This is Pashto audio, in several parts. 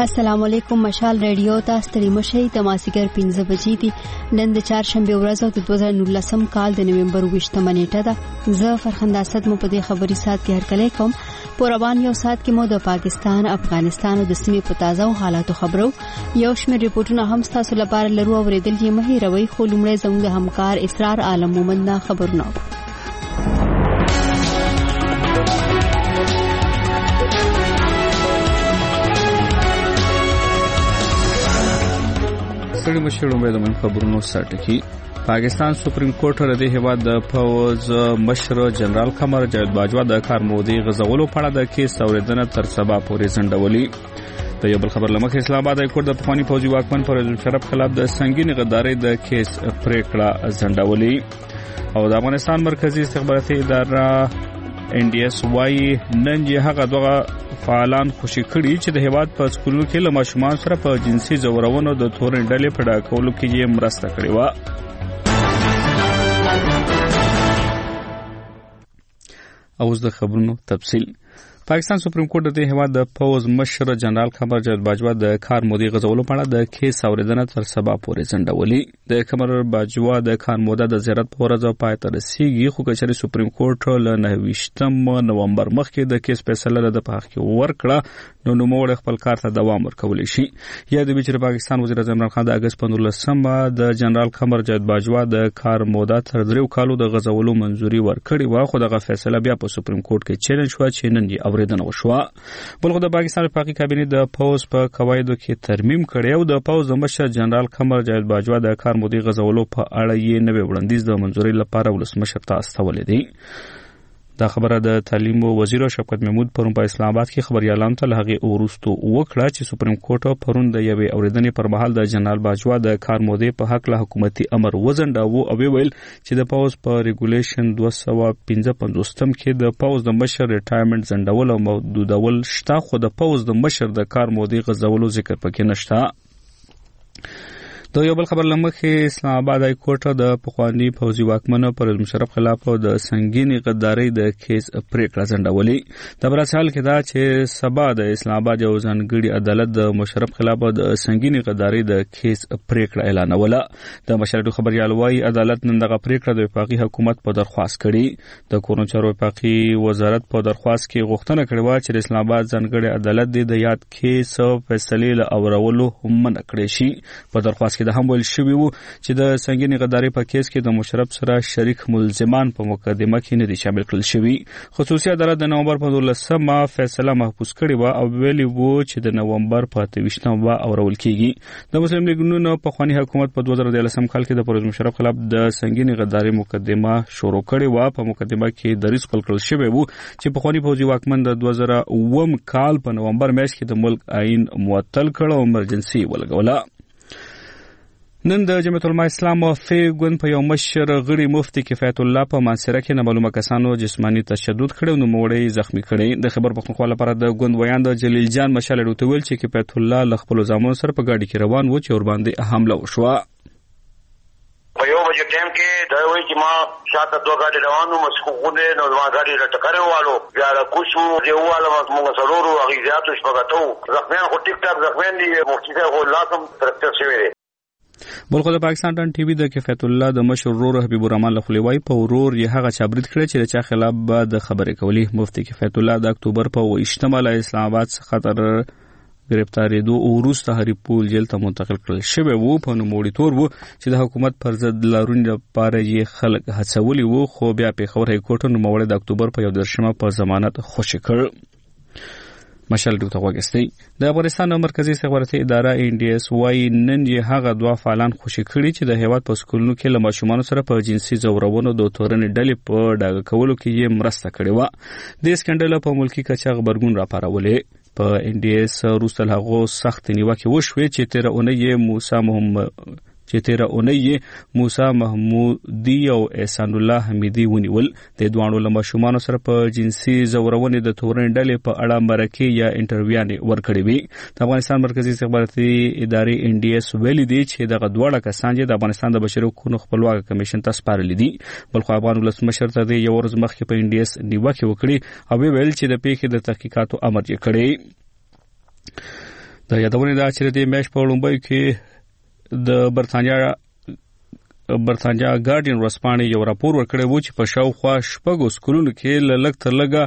السلام علیکم. مشال ریډیو تاسو ته مشي تماسیګر 15 بجې دي. نن د چهارشنبه ورځ او د 2019 کال د نومبر 20 نیټه ده. زه فرخنده اسد مو په دې خبري سات کې هرکلی کوم. پروان یو سات کې مو د پاکستان، افغانستان او د سیمې په تازه حالاتو خبرو یو شمېر ریپورتونه هم تاسو لپاره لرو او ورېدل یې مهي روي خو لومړی زموږ د همکار اسرار عالم مومند خبرونه. سړي مشر امید من خبرونو ساتي. پاکستان سپریم کورټ ردی هواد د فوز مشر جنرال قمر جاوید باجوا د کار مودي غزولو په اړه د کیس اوریدنه تر سبا پورې ځنډولې. د یو بل خبر لمخې اسلام آباد های کورټ د پخوانی فوجي واکمن پرویز مشرف خلاف د سنگین غداري د کیس پریکړه ځنډولې. او د افغانستان مرکزی استخباراتي اداره NDS وايي نن یې هغه دوه فعالان خوشی کړي چې د هیواد په سکولونو کې له ماشومان سره په جنسي ځورونو د تورن ډلې په ډاکولو کې یې مرسته کړې و. اوس د خبرونو تفصیل. پاکستان سپریم کورټ د هیواد د فوز مشر جنرال قمر جاوید باجوا د کار مودي غزولو په اړه د کیس اوریدنه تر سبا پورې ځنډولې. د قمر باجوا د کار موده د زیارت په ورځ پای ته رسیږي خو کچري سپریم کورټ له 29 نومبر مخکې د کیس فیصله د په حق کې ورکړه نو نوموړ خپل کار ته دوام ورکولی شي. یا د بیچاره پاکستان وزیر اعظم عمران خان د اگست 15 د جنرال قمر جاوید باجوا د کار موده تر 3 کالو د غزولو منزوري ورکړې و خو دغه فیصله بیا په سپریم کورټ کې چیلنج شو چې نن یې اوریدنه وشوه. بلخو د پاکستان وفاقي کابینه د فوز په قواعدو کې ترمیم کړی او د فوز د مشر جنرال قمر جاوید باجوا د کار مودي غزولو په اړه یې نوې وړاندیز د منزوري لپاره ولسمشر ته استولې دي. دا خبره د تعلیم وزیر شفقت محمود پرون په اسلام آباد کې خبريالانو ته لغه ورستو وکړه چې سپریم کورټ پرون د یوې اوریدنې پر مهال د جنرال باجوا د کار مودي په حق له حکومتي امر وزنډاوه او ویل چې د پاوز په ریګولیشن 255 کې د پاوز د مشر ریټایرمنټ زنډول او محدودول شته خو د پاوز د مشر د کار مودي غزولو ذکر پکې نشته. د یو بل خبر لمخې اسلام آباد های کورټ د پخوانی فوجي واکمن پرویز مشرف خلاف د سنگین غداري د کیس پریکړه ځنډولې. د برسال کې دا چې سبا د اسلام آباد یو ځانګړي عدالت د مشرف خلاف د سنگین غداري د کیس پریکړه اعلانوله. د مشرف خبريال وايي عدالت نن دغه پریکړه د وفاقي حکومت په درخواست کړي. د کورونو چارو وفاقي وزارت په درخواست کې غوښتنه کړې و چې اسلام آباد ځانګړي عدالت د یاد کیس فیصله له اورولو هم منع کړي شي. په درخواست د هم ویل شوی وو چې د سنگین غداري په کیس کې د مشرف سره شریک ملزمان په مقدمه کې نه دي شامل کړل شوی. خصوصي عدالت د نومبر په 12 فیصله محفوظ کړی و او ویلي وو چې د نومبر په 28 اورول کیږي. د مسلم لیگ نون په خواني حکومت په 2013 کال کې د پرویز مشرف خلاف د سنگین غداري مقدمه شروع کړی و. په مقدمه کې د ریسک کړل شوی وو چې په خواني فوجي واکمن د 2009 کال په نومبر میاشت کې د ملک آئین معطل کړ او امرجنسي ولګوله. نن د جمعیت العلماء اسلام وفي ګوند په یو مشر غړي مفتي کفایت الله په منصره کې نامعلومه کسانو جسمانی تشدد کړو نو موړی زخمی کړي. د خبر پښتونخوا لپاره د ګوند ویان د جلیل جان مشال ډوته ویل چې کفایت الله ل خپل ځامن سره په گاډي کې روان و چې ور باندې حمله وشوه. په یو بجې ټیم کې دا وایي چې ما شاته دوه ګاډي روانو مسکوونه نو ما ګاډي راټکره والو بیا را کوشو دیواله موږ سرورو اغیزاتو شپږاتو زخمیان خو ټیک ټاک زخمیان دي مفتي خو لازم ترکته شوی دی. بلخو د پاکستان ټن ټي وي د کفایت الله د مشر ورور حبیب الرحمن لخلیوای په ورور یې هغه چابرید کړی چې د چا خلاف به د خبرې کولی. مفتی کفایت الله د اکتوبر په 28 اسلام آباد څخه تر گرفتاریدو او وروسته هریپول جیل ته منتقل کړل شوی وو. په نوموړي تور وو چې د حکومت پر ضد لارونې لپاره یې خلک هڅولي وو خو بیا پیښور های کورټ نوموړي د اکتوبر په 11 په ضمانت خوشی کړ. مشال ډوته وګستي. د افغانستان مرکزی استخباراتي اداره NDS وايي نن یې هغه دوه فعالان خوشی کړي چې د هیواد په سکولونو کې له ماشومان سره په جنسي ځورونو د تورن ډلې په ډاګه کولو کې یې مرسته کړې و. د سکندل په ملکی کچا خبرګون راپارولې. په NDS روسل هغه سخت نیوکه وشوي چې تیرا اونۍ موسی محمودی او احسان الله حمیدی ونیول. د دوانو له ماشومان سره په جنسي ځورونې د تورن ډلې په اړه مرکه یا انټرویو ورکړې وي. د افغانستان مرکزی استخباراتي ادارې NDS ویلي دی چې دغه دواړه کسان چې د افغانستان د بشري حقوقو خپلواک کمیشن ته سپارلي دي. بلخو افغان ولسمشر ته یو ورځ مخکې په NDS نیوکه وکړي او ویل چې د پیښې د تحقیقاتو امر یې کړی. د یادونې دا چې د میاشتې په لومړۍ کې د برتانیا ګارډین ورځپاڼې یو راپور ورکړی و چې په شاوخوا شپږو سکولونو کې لږ تر لږه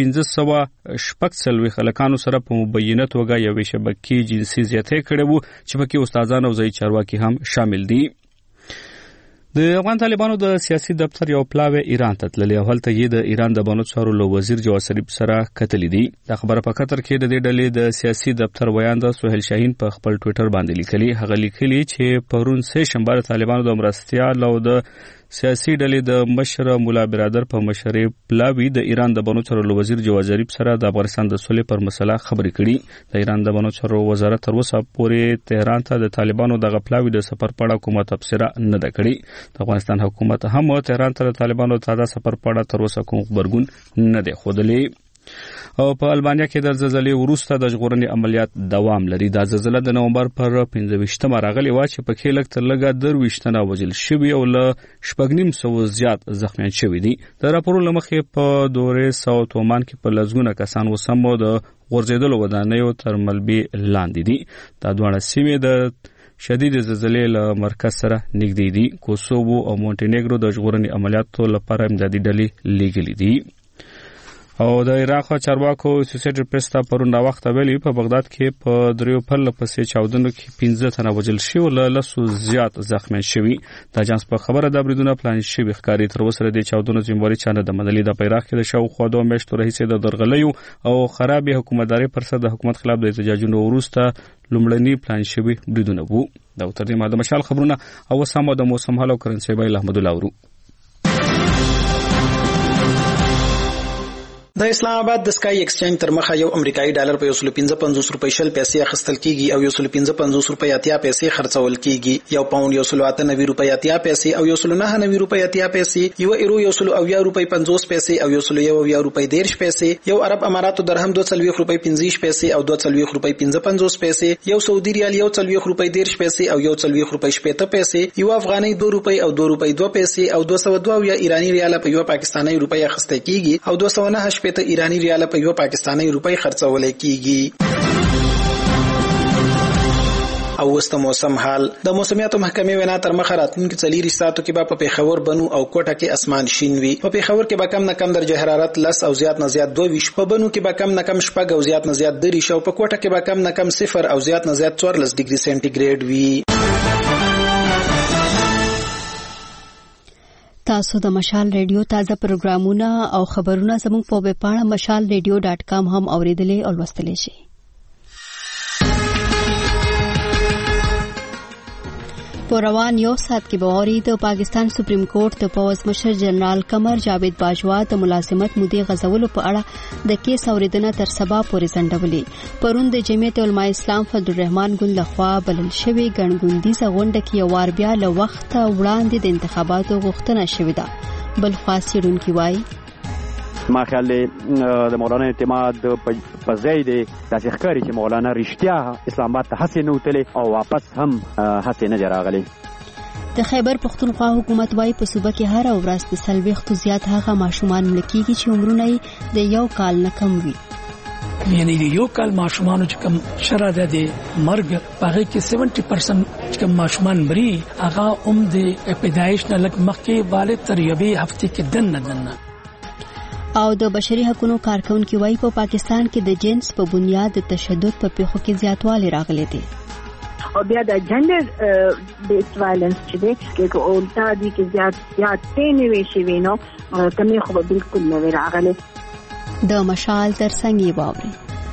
1540 هلکانو سره په مبینه توګه یوې شبکې جنسي زیاتې کړې وو چې پکې استادان او ځایي چارواکي هم شامل دي. د افغان طالبانو د سیاسي دفتر یو پلاوی ایران ته تللی او هلته یې د ایران د بانو چارو له وزیر جواد ظریف سره کتلې دي. د خبره په قطر کې د دې ډلې د سیاسي دفتر ویاند سهیل شاهین په خپل ټوئیټر باندې لیکلي. هغه لیکلي چې پرون سه شنبه د طالبانو د مرستیال او د سیاسي ډلې د مشر مولا برادر په مشرۍ پلاوی د ایران د بانو چارو له وزیر جواد ظریف سره د افغانستان د سولې پر مسله خبرې کړي. د ایران د بانو چارو وزارت تر اوسه پورې تهران ته د طالبانو د پلاوی د سفر په اړه کومه تبصره نه ده کړې. د افغانستان حکومت هم تهران ته د طالبانو تازه سفر په اړه تر اوسه کوم خبرګون نه دی ښودلی. او په البانیا کې د زلزلې وروسته د ژغورنې عملیات دوام لري. دا زلزله د نومبر پر 15 راغلې و چې پکې لږ تر لږه 23 تنه وژل شوي او له 950 زیات زخمیان شوي دي. د راپورونو مخې په دورې ساوت اومان کې په لږونه کسان وسمو د غورځېدلو ودانیو تر ملبې لاندې دي. دا دوه سیمې د شدید زلزلې له مرکز سره نږدې دي. کوسوو او مونټینیګرو د ژغورنې عملیاتو لپاره امدادي ډلې لیږلي دي. او د عراق چارواکو اسوسییټډ پریس ته پرون وخت ویلي په بغداد کې په دریو پرله پسې چاودنو کې 15 تنه وژل شوي او له 100 زیات زخمیان شوي. د اجانس په خبره د بریدونو پلان شوي ښکاري. تر اوسه د چاودنو ذمہواري چا نه ده منلې. د عراق کې د شاوخوا 2 میاشتو راهیسې د درغلیو او خرابې حکومتداري پر سر د حکومت خلاف د احتجاجونو وروسته لومړني پلان شوي بریدونه وو. دا تر دې ماده مشال خبرونه او سمو د موسم حال او کرنسي بایل احمد الله ورو. د اسلام آباد د سکای ایکسچینج تر مخه یو امریکایي ډالر په 155 روپۍ شل پیسې اخیستل کیږي او 155 روپۍ اتیا پیسې خرڅول کیږي. یو پاوند 198 روپۍ اتیا پیسې او 199 روپۍ اتیا پیسې، یو ایرو 120 روپۍ 50 پیسې او 110 روپۍ 10 پیسې، یو عرب اماراتو درهم 240 روپۍ 50 پیسې او 240 روپۍ 55 پیسې، یو سعودي ریال 140 روپۍ 10 پیسې او 140 روپۍ 70 پیسې، یو افغاني 2 روپۍ او 2 روپۍ 2 پیسې او 202 یا ایرانی ریال په یو پاکستاني روپۍ اخیستل کیږي او 209 په ایرانی ریال په یو پاکستاني روپۍ خرڅول کیږي. او وست موسم حال د موسمیاتو محکمې وینا تر مخه راتلونکي 4 ساعتو کې به په پیښور بنو او کوټه کې اسمان شین وي. په پیښور کې به کم نه کم درجه حرارت 10 او زیات نه زیات 22، په بنو کې به کم نه کم 10 او زیات نه زیات 3 او په کوټه کې به کم نه کم 0 او زیات نه زیات 14 ډیګري سنټیګریډ وي. تاسو د مشال ریډیو تازه پروګرامونه او خبرونه زموږ په ویب پاڼه mashalradio.com هم اوریدلې او لوستلې شئ. په روان یو ساعت کې به اوري د پاکستان سپریم کورټ د پوز مشر جنرال قمر جاوید باجوا د ملازمت مودې غزولو په اړه د کیس اوریدنه تر سبا پورې ځنډولې. پرون د جمعیت علماء اسلام فضل الرحمن ګوند لخوا بلل شوی ګڼګوندیزه غونډه کې یو وار بیا له وخته وړاندې د انتخاباتو غوښتنه شوې ده. بل خاصیدونکي وایي ما خیال د مولانا اعتماد په ځای دی داسې ښکاري چې مولانا رښتیا اسلام آباد ته هسې نه وتلی او واپس هم هسې نه دی راغلی. د خیبر پښتونخوا حکومت وایي په صوبه کې هر ورځ د 40 زیات هغه ماشومان مړه کیږي چې عمرونه یې د 1 کال نه کم وي. یعنی د 1 کال ماشومانو چې کوم شرع ده د مرګ هغه کې 70% چې کوم ماشومان مري هغه د پیدایش نه لږ مخکې والد تر یوې هفتې کې دنه. او د بشري حقوقو کارکونکو وایي په پاکستان کې د جنس په بنیاد د تشدد په پیښو کې زیاتوالی راغلی دی. او بیا د جندر بیس وایلنس چې دی کې اولتا دي کې زیات نه وي شي وینو کمې خو بالکل نه راغلی. د مشال ترڅنګ یې باوري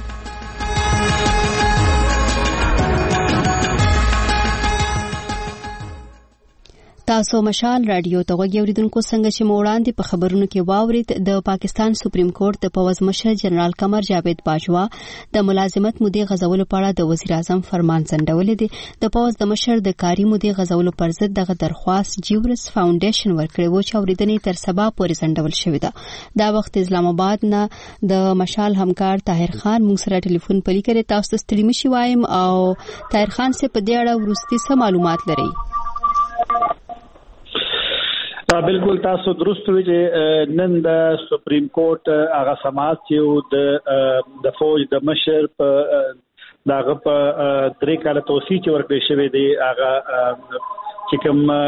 تاسو مشال رادیو ته وګورئ اوریدونکو څنګه چې موړاندې په خبرونو کې واورید د پاکستان سپریم کورټ د پوز مشر جنرال قمر جاوید باجوا د ملازمت مودې غزولو په اړه د وزیر اعظم فرمان ځنډولې دي. د پوز د مشر د کاري مودې غزولو پر ضد دغه درخواست جیورس فاونډیشن ورکړی و چې اوریدنې تر سبا پورې ځنډول شوې ده. دا وخت اسلام آباد نه د مشال همکار طاهر خان موږ سره ټلیفون پلی کړی. تاسو ستړي مشي وایم او طاهر خان سے په دې اړه ورستي څه معلومات لري؟ بالکل تاسو درست وی چې نن د سپریم کورټ هغه سماعت چې د فوج د مشر په داغه په 3 کال توسیع چې ورکړل شوی دی هغه چې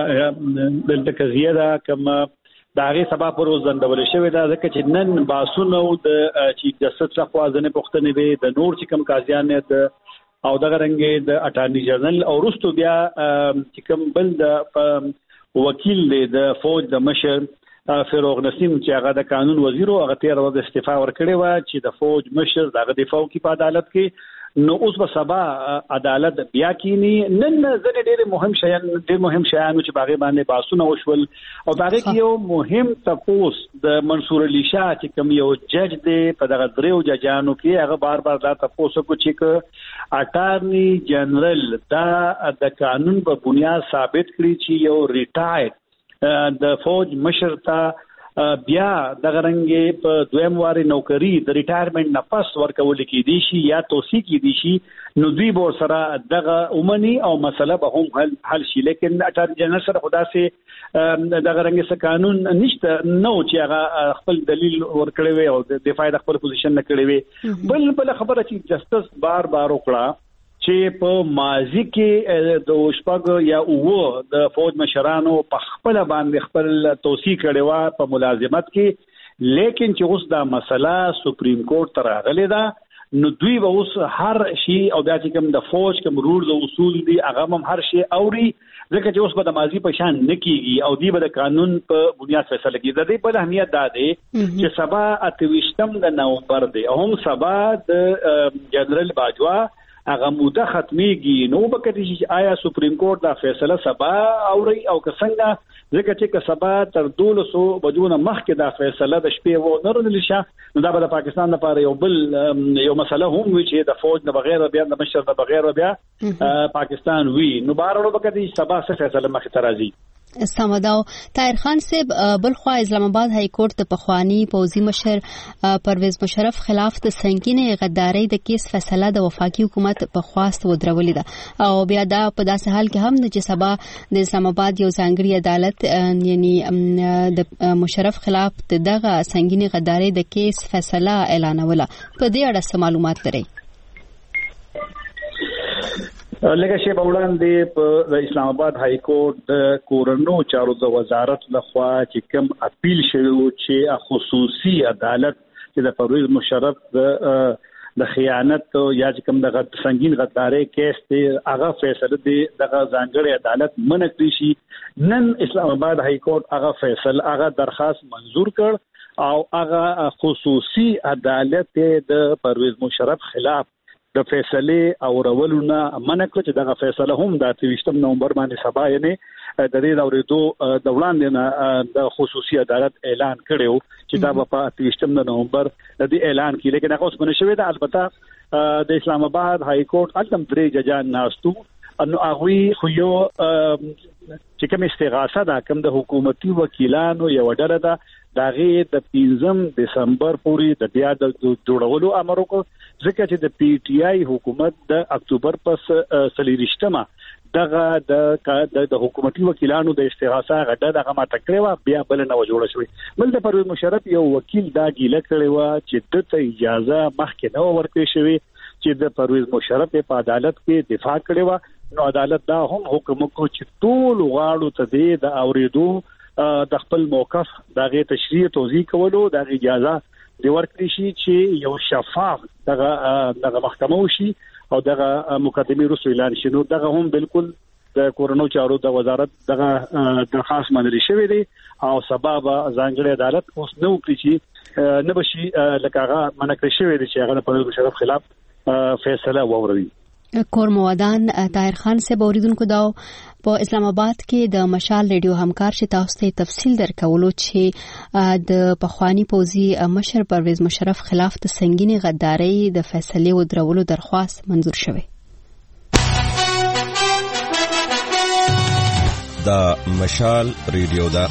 کوم د قضیه دا کوم داغه سبب پر وزندول شوی دا ځکه چې نن باسونو د چیف جسټس لخوا ځنه پوښتنې وي د نور چې کوم قاضیان نه او دغه رنګ د اټارنی جنرال او رستو بیا چې کوم بل د وکیل د فوج د مشر فروغ نسیم چې هغه د قانون وزیر او هغه 13 ورځې استعفا ورکړې و چې د فوج مشر دغه دفاع کوي په عدالت کې نو اوس به سبا عدالت بیا کینی نن ځنې ډېر مهم شیان چې باغې باندې باسونه وشول او باغې کې یو مهم تپوس د منصور علي شاه چې کوم یو جج دی په دغه دریو ججانو کې هغه بار دا تپوس کو چې اټارنی جنرال دا د قانون په بنیاد ثابت کړي چې یو ریټایر د فوج مشر ته بیا دغه رنګ په دویم واري نوکری د ریټایرمنټ نه پس ورکول کېدی شي یا توثیق کېدی شي نو دوی به سره دغه اومني او مسله به هم حل شي لیکن اټارنی جنرال سره خدا سي دغه رنګ څه قانون نشته نو چې هغه خپل دلیل ورکړي وي او د دفاع د خپل پوزیشن نه کړي وي بل خبره چې جسټس بار وکړه چې په ماضي کې د شپږ یا اوه د فوج مشرانو په خپل باندې خپل توثیق کړي وا په ملازمت کې لیکن چې اوس دا مسله سپریم کورټ ته راغلې ده نو دوی به اوس هر شي او بیا چې کوم د فوج کوم رولز او اصول دي هغه هم هر شي اوري ځکه چې اوس به د ماضي په شان نه کیږي او دی به د قانون په بنیاد فیصله کوي د دې په اهمیت دا دی چې سبا 28 د نومبر دی او هم سبا د جنرال باجوا هغه موده ختميږي نو به کدي چې آیا سپریم کورټ دا فیصله سبا اوري او که څنګه ځکه چې سبا تر 1200 بجونه مخکې دا فیصله د شپې و نه رسول شي نو دا به د پاکستان لپاره یو مسله هم وي چې د فوج نه بغیر بیا د مشر نه بغیر بیا پاکستان وی نو بارو به کدي سبا څه فیصله مخ ته راځي سمداو طاهر خان صاحب بلخوا اسلام آباد های کورټ د پخوانی پوزي مشر پرویز مشرف خلاف د سنگینه غداري د کیس فیصله د وفاقي حکومت په خواست ودرولې ده او بیا دا په داسې حال کې هم چې سبا د اسلام آباد یو ځانګړي عدالت یعنی د مشرف خلاف دغه سنگینه غداري د کیس فیصله اعلانوله په دې اړه معلومات لري لکه شی په وړاندې په اسلام آباد های کورټ د کورونو چارو د وزارت لخوا چې کوم اپیل شوی چې خصوصي عدالت چې د پرویز مشرف د خیانت یا چې کوم د سنگین غداري کیس دی هغه فیصله دی دغه ځانګړي عدالت منکړي شي نن اسلام آباد های کورټ هغه فیصله هغه درخواست منزور کړ او هغه خصوصي عدالت د پرویز مشرف خلاف د فیصله او رولونه منکړه چې دغه فیصله هم د 23 نومبر باندې سبا یې د دې اورېدو د وړاندې نه د خصوصي عدالت اعلان کړو چې دا په 23 نومبر د دې اعلان کې لیکن هغه اوس باندې شوی دا البته د اسلام آباد های کورټ التم درې ججان ناستو انو هغه خو یو چې کوم استغاثه ده کوم د حکومتي وکیلانو یو ډله ده داغه د 15 دسمبر پورې د بیا د جوړولو امر وکړ ځکه چې د پی ټی آی حکومت د اکتوبر پس سلیریشتمه دغه د حکومتي وکیلانو د استغاثه غډه دغه ما تکړه بیا بل نه جوړ شوی بل د پرویز مشرف یو وکیل دا ګیله کړی و چې د اجازه مخکې نه ورکړي شوی چې د پرویز مشرف په عدالت کې دفاع کړي و نو عدالت دا هم حکم وکړ چې ټول غواړو ته د اوریدو د خپل موقف دغه تشریح توضیح کولو د اجازه د ورکړي شي چې یو شفاف دغه محکمه وشي او دغه مقدمه رسول اعلان شي نو دغه هم بالکل د کورونو چارو د وزارت دغه درخواست منل شوی دی او سبب ځانګړي عدالت اوس نو کړی چې نه بشي لکه هغه منکړی شوی دی چې هغه په مشرف خلاف فیصله ووري کور موادان طاهر خان سے اوریدونکو داو په اسلام آباد کې د مشال ریډیو همکار چې تاسو ته تفصیل درکولو چې د پخوانی پوزي مشر پرویز مشرف خلاف د سنگینی غداري د فیصله ودرولو درخواست منزور شوه د مشال ریډیو دا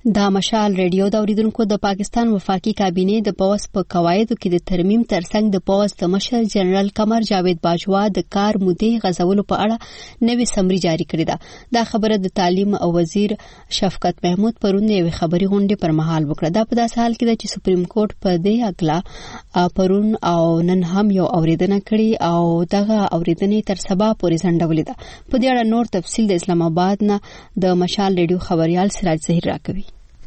دا مشال ریډیو د اوریدونکو د پاکستان وفاقي کابینه د پوز په قواعدو کې د ترمیم ترڅنګ د پوز د مشر جنرال قمر جاوید باجوا د کار مودې غځولو په اړه نوې سمري جاری کړې ده. دا خبره د تعلیم او وزیر شفقت محمود پرون یو خبري غونډه پر مهال وکړه. دا په داسې حال کې ده چې سپریم کورټ په دې اګلا پرون او نن هم یو اوریدنه کړې او دغه اوریدنې تر سبا پورې ځنډولې ده. په دې اړه نور تفصیل د اسلام آباد نه د مشال ریډیو خبريال سراج زهیر راکوي.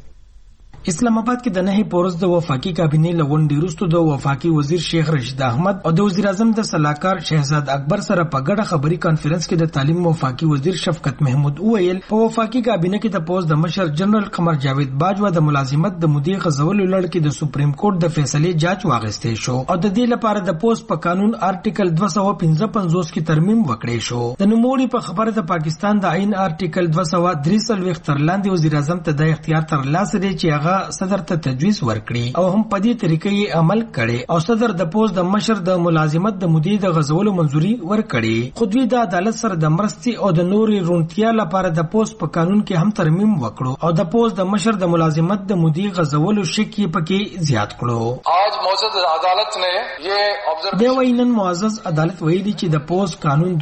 اسلام آباد کې د نهي پورز د وفاقي کابینه لغونډې وروسته د وفاقي وزیر شیخ رشید احمد او د وزیر اعظم د صلاحکار شهزاد اکبر سره په ګډه خبري کانفرنس کې د تعلیم وفاقي وزیر شفقت محمود وویل په وفاقي کابینه کې د پوز د مشر جنرال قمر جاوید باجوا د ملازمت د مودې غځولو لړ کې د سپریم کورټ د فیصلې جاج واغستې شو او د دې لپاره د پوز په قانون آرټیکل 255 کې ترمیم وکړې شو. د نوموړي په خبره د پاکستان د آئین آرټیکل 243 تر لاندې وزیر اعظم ته د اختیار تر لاسه دی چې هغه صدر ته تجویز ورکړي او هم په دې طریقې عمل کړي او صدر د پوز د مشر د ملازمت د مودې د غځولو منځوري ورکړي. خو دوی د عدالت سره د مرستې او د نورې رونتیا لپاره د پوز په قانون کې هم ترمیم وکړو او د پوز د مشر د ملازمت د مودې غځولو شک یې پکې زیات کړو. آج معزز عدالت نے یہ آبزرویشن نن معزز عدالت ویلي چې د پوز قانون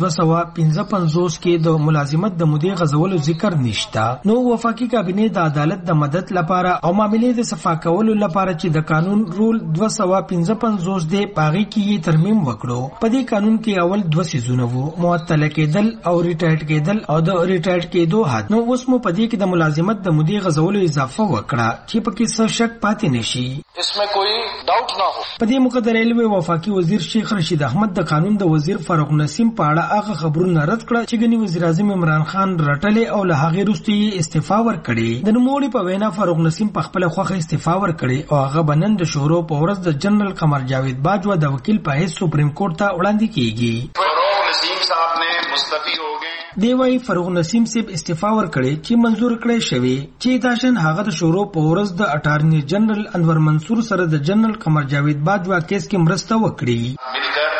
255 کې د ملازمت د مودې غځولو ذکر نشته. نو وفاقي کابینه د عدالت د مدد لپاره او معاملې د صفا کولو لپاره چې د قانون رول 255 دی پاغي کې ترمیم وکړو. په دې قانون کې اول 2 سيزونه وو: معطل کېدل او ریټایرډ کېدل او د ریټایرډ کېدو حد. نو اوس مو په دې کې د ملازمت د مودې غځولو اضافه وکړه چې پکې څه شک پاتې نشي، اسمه کوئی ډاوټ نه هو. په دې موقع د ریلوے وفاقي وزیر شیخ رشید احمد د قانون د وزیر فاروق نسیم په اړه هغه خبرونه رد کړه چې ګنی وزیر اعظم عمران خان رټلې او له هغه وروسته استعفا ورکړي. د نوموړي په وینا فاروق نسیم په خپل خوخه استعفا ورکړي او هغه بنن د شورو په ورځ د جنرال قمر جاوید باجوا د وکیل په حیث سپریم کورټ ته وړاندې کیږي. فاروق نسیم صاحب نے مستعفی ہو گئے. دی وايي فاروق نسیم صاحب استعفا ورکړي چې منزور کړي شوی چې داشن هغه د شورو په ورځ د اټارنی جنرال انور منصور سره د جنرال قمر جاوید باجوا کیس کې مرسته وکړي.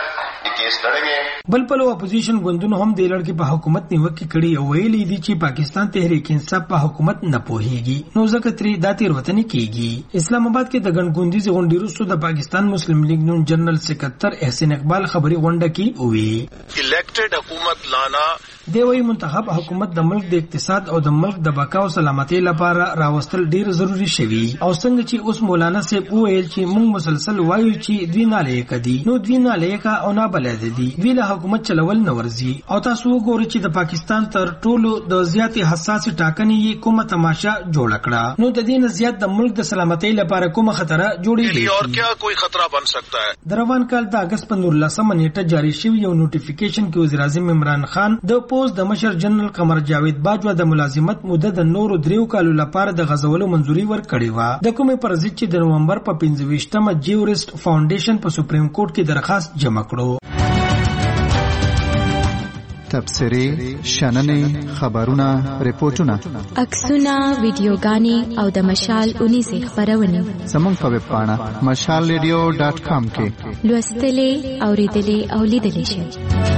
بل پلو اپوزیشن ګوندونو هم د لړ کې په حکومت نیوکه کړي او ویلي دي چې پاکستان تحریک انصاف په حکومت نه پوهیږي نو ځکه تری د تیروتنې کیږي. اسلام آباد کې د ګڼګوندیز غونډې وروسته د پاکستان مسلم لیگ نون جنرال سکرټر احسان اقبال خبري غونډه کې وی الیکټډ حکومت لانا دی وی منتخب حکومت د ملک د اقتصاد او د ملک د بقا او سلامتۍ لپاره راوستل ډیر ضروری شوی او څنګه چې اوس مولانا صاحب ویل چې موږ مسلسل وایو چې دوی نه لیک دي نو دوی نه لیک او نه بلد دي دوی له حکومت چلول نه ورزي او تاسو وګورئ چې د پاکستان تر ټولو د زیاتې حساس ټاکنې کومه تماشا جوړ کړه نو د دې نه زیات د ملک د سلامتۍ لپاره کومه خطر جوړیږي اور کیا کوئی خطرہ بن سکتا ہے. د روان کال د اگست په 19 نیټه جاری شوی یو نوټیفیکیشن کې وزیر اعظم عمران خان د پوز د مشر جنرال قمر جاوید باجوا د ملازمت مدت د نورو 3 کالو لپاره د غځولو منځوري ورکړې و. د کومې پر ضد چې د نومبر په 25مه جیورست فاونډیشن په سپریم کورټ کې درخواست جمع کړو. تبصرې، شننې، خبرونه، ریپورتونه، عکسونه، ویډیوګانې او د مشال 19 خبرونه زموږ په ویب پاڼه mashalradio.com کې لوستلې، اوریدلې او لیدلې شئ.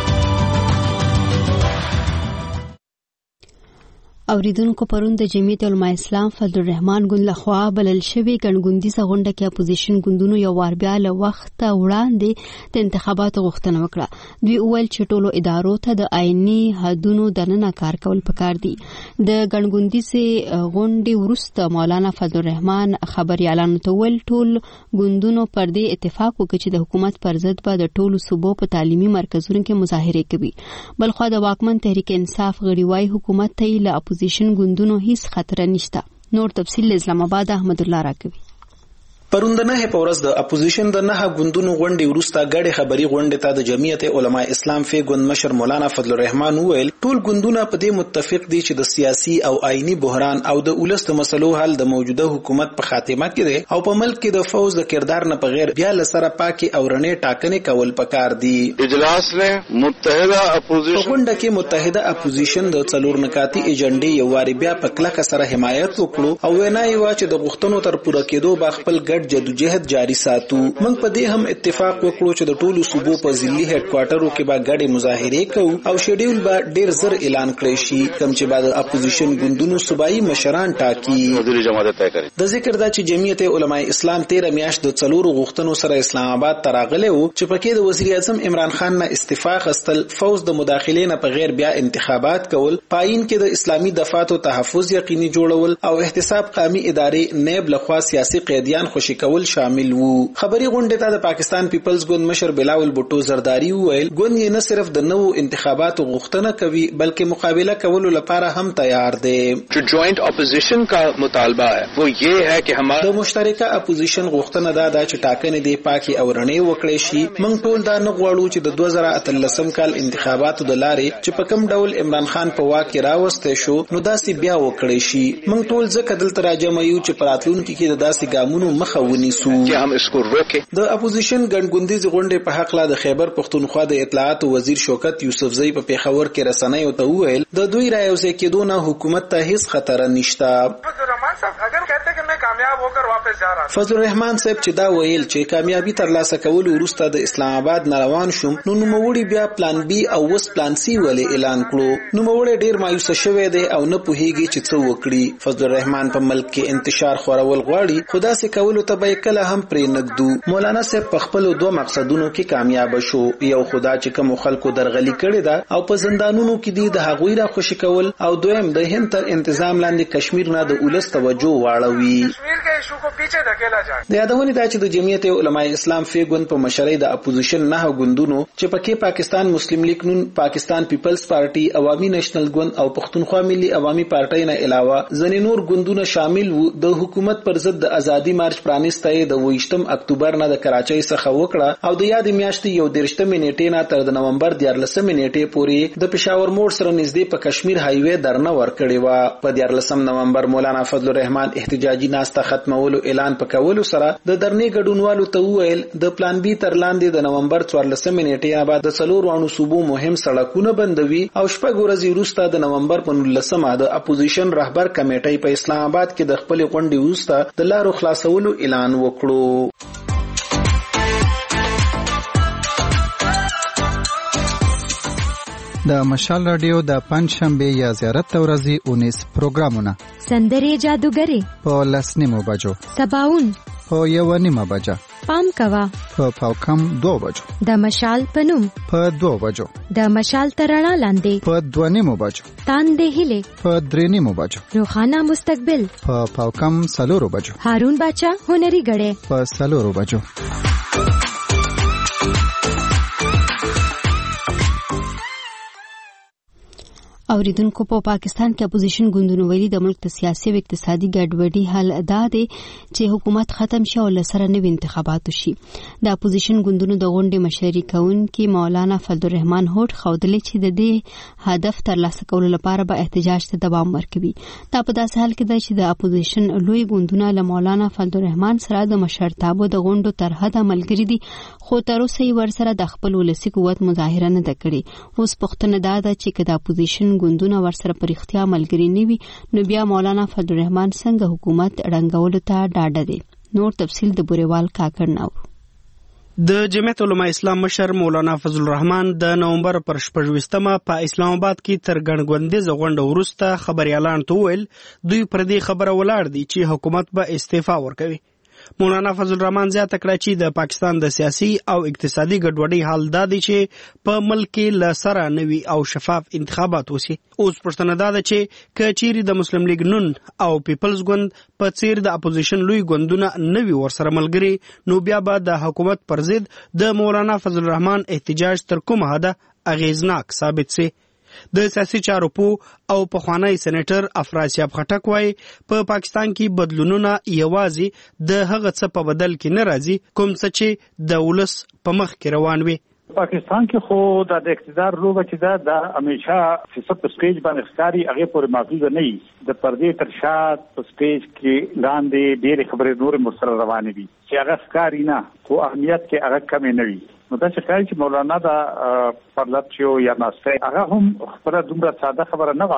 اوریدونکو پرون د جمعیت علماء اسلام فضل الرحمن ګوند لخوا بلل شوی ګڼګوندیزه غونډه کې اپوزیشن ګوندونو یو وار بیا له وخت وړاندې د انتخاباتو غوښتنه وکړه. دوی وویل چې ټولو ادارو ته د آئینی حدونو دننه کار کول پکار دي. د ګڼګوندیزه غونډې وروسته مولانا فضل الرحمن خبريالانو ته ویل ټول ګوندونو پر دې اتفاق وکړي چې د حکومت پر ضد به د ټولو صوبو په تعلیمي مرکزونو کې مظاهره کوي. بلخو د واکمن تحریک انصاف غړي وايي حکومت ته له اپوزیشن ګوندونو هیڅ خطر نشته. نور تفصیل اسلام آباد احمد الله راکوي. پرون د نه پورز د اپوزیشن د نه ګوندونو غونډې وروسته غړي خبري غونډه ته د جمعیت علماء اسلام فی ګوند مشر مولانا فضل الرحمن ویل ټول ګوندونه په دې متفق دي چې د سیاسي او آئینی بحران او د ولست مسلو حل د موجوده حکومت په خاتمه کې دي او په ملک کې د فوز د کردار نه بغیر بیا لسره پاکي او رڼې ټاکنې کول پکار دي. اجلاس له متحده اپوزیشن غونډه کې متحده اپوزیشن د څلور نکاتی ایجنډي یو واری بیا په کلکه سره حمایت وکړو او وینا یې وا چې د غوښتنو تر پوره کېدو با خپل ګډ ګډ جدوجہد جاری ساتو. موږ په دې هم اتفاق وکړو چې د ټولو صوبو په ضلعي هډ کوارټرو کې به ګډې مظاهرې کوو او شیډول به ډیر زر اعلان کړی شي کوم چې بعد اپوزیشن ګوندونو صوبایي مشران ټاکي. د ذکر دا چې جمعیت علماء اسلام 13 میاشت د څلورو غوښتنو سره اسلام آباد ته راغلی و چې پکې د وزیر اعظم عمران خان نه استعفا غوښتل، فوز د مداخلې نه په غیر بیا انتخابات کول، پاین کې د اسلامي دفاتر تحفظ یقیني جوړول او احتساب قومي ادارې نیب لخوا سیاسي قیدیان خوشی کول شامل وو. خبري غونډه ته د پاکستان پیپلز ګوند مشر بلاول بوټو زرداری وویل ګوند یې نه صرف د نوو انتخاباتو غوښتنه کوي بلکې مقابله کولو لپاره هم تیار دی. جو جوائنٹ اپوزیشن کا مطالبہ ہے وہ یہ ہے کہ ہمارا د مشترکه اپوزیشن غوښتنه دا ده چې ټاکنې دی پاکي او رڼې وکړي شي. موږ ټول دا نه غواړو چې د 2013 کال انتخاباتو د لارې چې په کوم ډول عمران خان په واک کې راوسته شو نو داسې بیا وکړي شي. موږ ټول ځکه دلته راجمع یو چې پراتلونکو کې د داسې ګامونو مخه ونیسو چې هم اسکو روکه. د اپوزیشن ګڼګوندیز غونډې په حق لا د خیبر پختونخوا د اطلاعات وزیر شوکت یوسفزئی په پیښور کې رسنیو ته وویل د دوی رايوځای کېدو نه حکومت ته هیڅ خطر نشته. فضل الرحمن صاحب چې دا ویل چې کامیابی ترلاسه کول وروسته د اسلام آباد نه روان شوم نو نوموړي بیا پلان بی او وس پلان سی ولې اعلان کړو. نوموړي ډیر مایوس شوی دی او نه پوهیږي چې څه وکړي. فضل الرحمن په ملک کې انتشار خورول غواړي خدا سي کولو ته به کله هم پرې نګدو. مولانا صاحب په خپل دوه مقصدونو کې کامیاب شو. یو خدا چې کوم خلکو درغلي کړي دا او په زندانونو کې دي د هغوی را خوشی کول او دویم د هند تر انتظام لاندې کشمیر نه د اولس توجه واړوي. د یادونې دا چې د جمعیت علماء اسلام فیګون په مشرۍ د اپوزیشن نه ګوندونو چې پکې پاکستان مسلم لیگ نون، پاکستان پیپلز پارټي، عوامي نېشنل ګوند او پښتونخوا ملي عوامي پارټۍ نه علاوه ځینې نور ګوندونه شامل وو. د حکومت پر ضد د ازادي مارچ پرانیسته د 28 اکتوبر نه د کراچۍ څخه وکړه او د یاد میاشتې 31 نیټې نه تر د نومبر 14 نیټې پورې د پېښور موړ سره نږدې په کشمیر هایوې درنه ورکړې و. په 14 نومبر مولانا فضل الرحمن احتجاجي ناسته ختمولو اعلان پکولو سره د درنې ګډونوالو ته وویل د پلان بی تر لاندې د نومبر 14 نیټې نه بعد د څلورو صوبو مهم سړکونه بندوي او شپږ ورځې وروسته د نومبر په 19 د اپوزیشن رهبر کمیټې په اسلام آباد کې د خپل غونډې وروسته د لارو خلاصولو اعلان وکړو. د مشال رادیو د پنځشنبه یا زیارت ورځې 19 پروګرامونه سندرې جادوګری په 10:30 بجو، سباون په 1:30 بجه، پام کوا په پاوکم 2 بجو، د مشال پنوم په 2 بجو، د مشال ترڼا لاندې په 2:30 بجو، تاندې هله په 3:30 بجو، روخانه مستقبل په پاوکم 4 بجو، هارون باچا هنري غړې په 4 بجو. اوریدونکو په پاکستان کې اپوزیشن ګوندونو ویلي د ملک د سیاسي او اقتصادي ګډوډۍ حل ادا دی چې حکومت ختم شي او لسره نوي انتخابات وشي. د اپوزیشن ګوندونو د غونډې مشري کوونکي مولانا فضل الرحمن هوټ خوندلې چې د دې هدف ترلاسه کولو لپاره به احتجاج ته دوام ورکوي. دا په داسې حال کې ده چې د اپوزیشن لوی ګوندونه له مولانا فضل الرحمن سره د مشرتابه د غونډو تر حده ملګري دي خو تر اوسه یې ورسره د خپل ولسي قوت مظاهره نه ده کړې. اوس پوښتنه دا ده چې که د اپوزیشن ګوندونه ورسره پر اختیار ملګری نه وي نو بیا مولانا فضل الرحمن څنګه حکومت ړنګولو ته ډاډه دی. نور تفصیل د بوریوال کاکړ نور. د جمعیت علماء اسلام مشر مولانا فضل الرحمن د نومبر پر 26مه په اسلام آباد کې تر ګڼګوندیز غونډه وروسته خبريالان ته ویل دوی پر دې خبره ولاړ دي چې حکومت به استعفا ورکوي. مولانا فضل الرحمن زیاته کړه چې د پاکستان د سیاسي او اقتصادي ګډوډۍ حال دا دی چې په ملک کې له سره نوي او شفاف انتخابات وشي. اوس پوښتنه دا ده چې که چیرې د مسلم لیگ نون او پیپلز ګوند په څیر د اپوزیشن لوی ګوندونه نوي ورسره ملګري نو بیا به د حکومت پر ضد د مولانا فضل الرحمن احتجاج تر کومه حده اغیزناک ثابت سي. د سیاسي چارو او پخوانی سېنیټر افراسیاب خټک وايي په پاکستان کې بدلونونه یوازې د هغه څه په بدل کې نه راځي کوم څه چې د ولس په مخ کې روان وي. پاکستان کې خو د اقتدار لوبه چې دا همیشه فیصد په سټیج باندې ښکاري هغه پورې محدود نه وي. د پردې تر شا په سټیج کې لاندې ډېرې خبرې نور مسره روانې دي چې هغه ښکاري نه خو اهمیت کې هغه کم نه وي. نو دا چې کله چې مولانا دا پرلط شو یا ناسته هغه هم خبره دومره ساده خبره نه و چې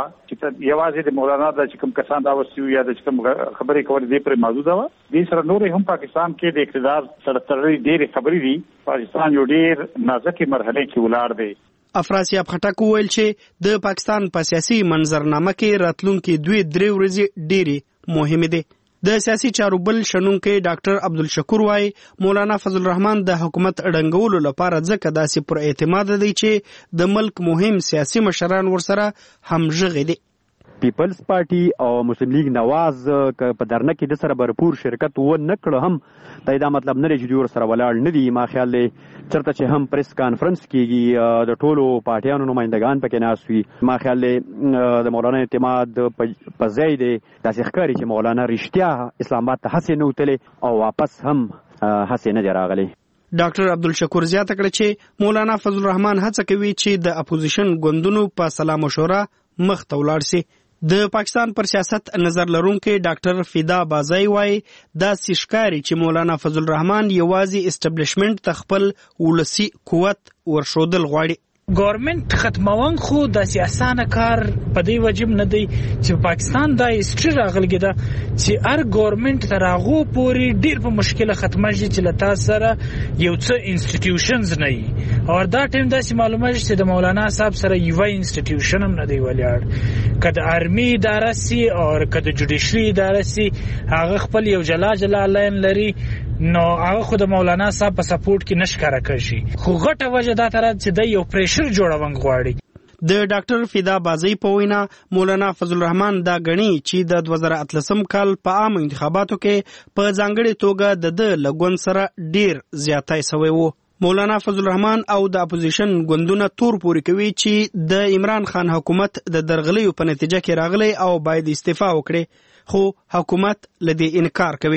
یوازې د مولانا د کوم کسان دا وسیو یا د کوم خبرې کول دي پر موجوده و دي سره نور هم پاکستان کې د اقتدار سره تړلې ډېرې خبرې دي. پاکستان یو ډېر نازکه مرحله کې ولاړ دی. افراسیاب خټک وویل چې د پاکستان په سیاسي منظرنامه کې راتلونکي 2-3 ورځې ډېرې مهمه دي. د سیاسي چارو بل شنونکي ډاکټر عبدالشکور وايي مولانا فضل الرحمن د حکومت اډنګولو لپاره ځکه داسې پر اعتماد دی چې د ملک مهم سیاسي مشران ورسره همغږي دي. پیپلز پارټي او مسلم لیگ نواز په درنه کې د سره برپور شرکت و نه کړ هم دا مطلب نه لري چې ور سره ولاړ نه دي. ما خیال دی چرته چې هم پریس کانفرنس کیږي د ټولو پارټیانو نمائندگان پکې ناست وي. ما خیال دی د مولانا اعتماد په ځای دی داسې ښکاري چې مولانا رښتیا اسلام آباد ته هڅې نه وتلې او واپس هم هڅې نه دی راغلی. ډاکټر عبدالشکور زیاته کړه چې مولانا فضل الرحمن هڅه کوي چې د اپوزیشن ګوندونو په سلا مشوره مخ ته ولاړ شي. د پاکستان پر سیاست نظر لرونکي ډاکټر فدا بازای وايي دا ښکاري چې مولانا فضل الرحمن یوازې اسټابلیشمنت تخپل ولسی قوت ورشودل غواړي. گورنمنت ختمون خو د سیاسانه کار په دی وجب نه دی چې پاکستان د هیستوري راغلګی دا چې هر گورنمنت تراغو پوری ډیر په مشکله ختمه شي چې لتا سره یو څه انسټیټیوشنز نه وي او دا ټیم داسې معلومه شي چې د مولانا صاحب سره یو انسټیټیوشن هم نه دی ولیاړ کده آرمی اداره سي او کده جوډیشري اداره سي هغه خپل یو جلا لاین لري نو هغه خود مولانا صاحب په سپورټ کې نشکاره کوي خو غټه وجه دا تر چې د یو پریشر جوړونګ غواړي. د ډاکټر فدا بازی په وینا مولانا فضل الرحمن دا غني چې د 2013 کال په عام انتخاباتو کې په ځانګړي توګه د لګون سره ډیر زیاتای شوی وو. مولانا فضل الرحمن او د اپوزیشن ګوندونه تور پوري کوي چې د عمران خان حکومت د درغلیو په نتیجه کې راغلی او باید استعفا وکړي خو حکومت لدی انکار کوي.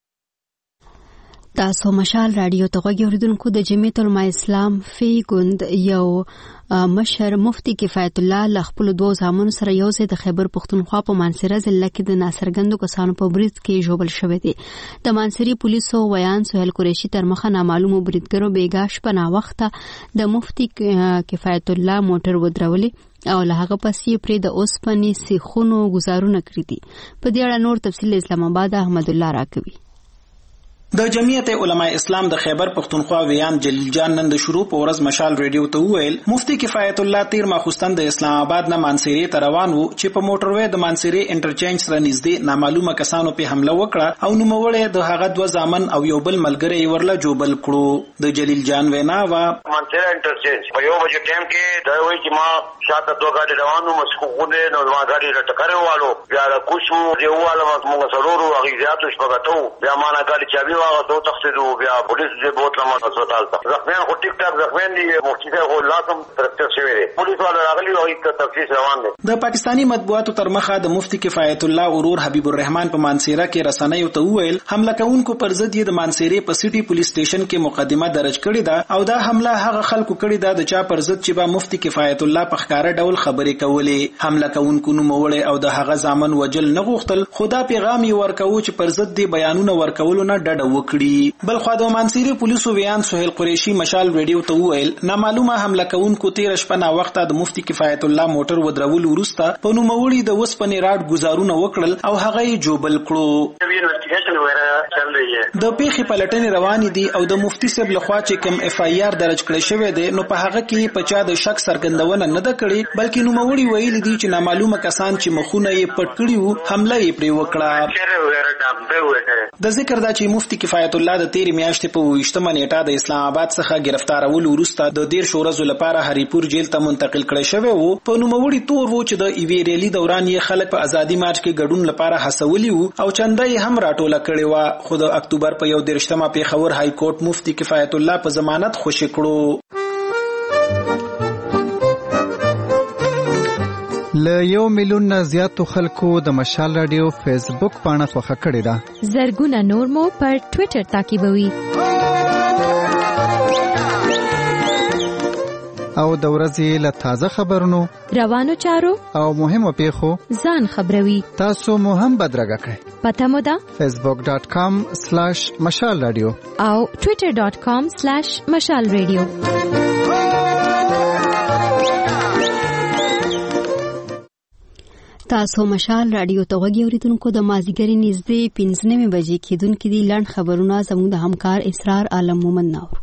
تاسو مشال رادیو ته غوږی اوریدونکو د جمعیت العلماء اسلام فی ګوند یو مشر مفتی کفایت الله ل خپل دوه زامنو سره یو ځای د خیبر پښتونخوا په مانسره ضلع کې د ناصرګندو کسانو په برید کې ژوبل شوی دی. د مانسری پولیسو ویان سهیل قریشی تر مخه نامعلومو بریدګرو بیګاش په ناوخته د مفتی کفایت الله موټر ودرولې او له هغه پسې پرې د اوسپنې سیخونو گزارونه کړی دي. په دې اړه نور تفصیل اسلام آباد احمد الله راکوي. د جمعیت علماء اسلام د خیبر پښتونخوا ویان جلیل جان نن د شروع په ورځ مشال ریډیو ته وویل مفتی کفایت الله تیر ماخوستن د اسلام آباد نه مانسری ته روان وو چې په موټروي د مانسری انټرچینج سره نږدې نامعلومه کسانو په حمله وکړه او نوموړی د هغه دوه ځامن او یو بل ملګری ورله جوبل کړو. د جلیل جان وینا وا مانسری انټرچینج په یو بجې ټایم کې دا وایي چې ما شاته دوه gaadi روانو مسکوونه نو ما gaadi لټکره والو بیا را کوشو دیواله موږ سرورو هغه زیاتو شپګتو بیا ما نه gaadi چابي واغه تو تخصیدو بیا پولیس دې بوتله ما هسپتال ته زخمیان خو ټیک ټاک زخمیان دي مفتی ته خو لازم ترکتر شوی دی پولیس والا راغلي او هیڅ تفتیش روان دي. د پاکستانی مطبوعاتو تر مخه د مفتی کفایت الله ورور حبیب الرحمن په مانسیره کې رسنیو ته وویل حمله کوونکو پر ضد یې د مانسیره په سټي پولیس سټیشن کې مقدمه درج کړې ده او دا حمله هغه خلکو کړې ده د چا پر ضد چې با مفتی کفایت الله په ښکارا ډول خبرې کولې. حمله کوونکو نوموړی او د هغه ځامن وجل نه غوښتل خدا پیغام یې ورکوي چې پر ضد دې بیانونه ورکولو نه ډډه وکړي. بل خو د مانسری پولیسو ویان سهیل قریشی مشال ریډیو ته وویل نامعلومه حمله کوونکو تیر شپه نا وخت د مفتی کفایت الله موټر ودرول ورسته په نوموړي د وسپنې راډ گزارونه وکړل او هغه یې جوبل کړو. د پیښې پلټنې روانې دي او د مفتی صاحب لخوا چې کوم اف آی آر درج کړی شوی دی نو په هغه کې په چا د شک څرګندونه نه ده کړې بلکې نوموړي ویلي دي چې نامعلومه کسان چې مخونه یې پټ کړي وو حمله یې پرې وکړه. د ذکر دا چې مفتی کفایت الله د تیر میاشتې په 28 نیټه د اسلام آباد څخه گرفتارول وروسته د 13 ورځو لپاره هریپور جیل ته منتقل کړی شوی وو. په نوموړي تور وو چې د ایوی ریلی دوران یې خلک په ازادي مارچ کې ګډون لپاره هڅولي وو او چنده یې هم راټوله کړې و خو د اکتوبر په 11 پیښور های کورټ مفتی کفایت الله په ضمانت خوشی کړو. ل 1 میلیون نه زیاتو خلکو د مشال رادیو فیسبوک پاڼه خوښه کړې ده. زرګونه نور مو پر ټوئیټر تعقیبوي او د ورځې له تازه خبرونو روانو چارو او مهمو پیښو ځان خبروي. تاسو مو هم بدرګه کړئ. پته مو ده facebook.com/مشال رادیو او twitter.com/مشال رادیو. تاسو مشال رادیو ته غوږی اوریدونکو د مازیګری نږدې 15 بجې کېدونکې دي لړ خبرونه زموږ د همکار اسرار عالم مومن نور.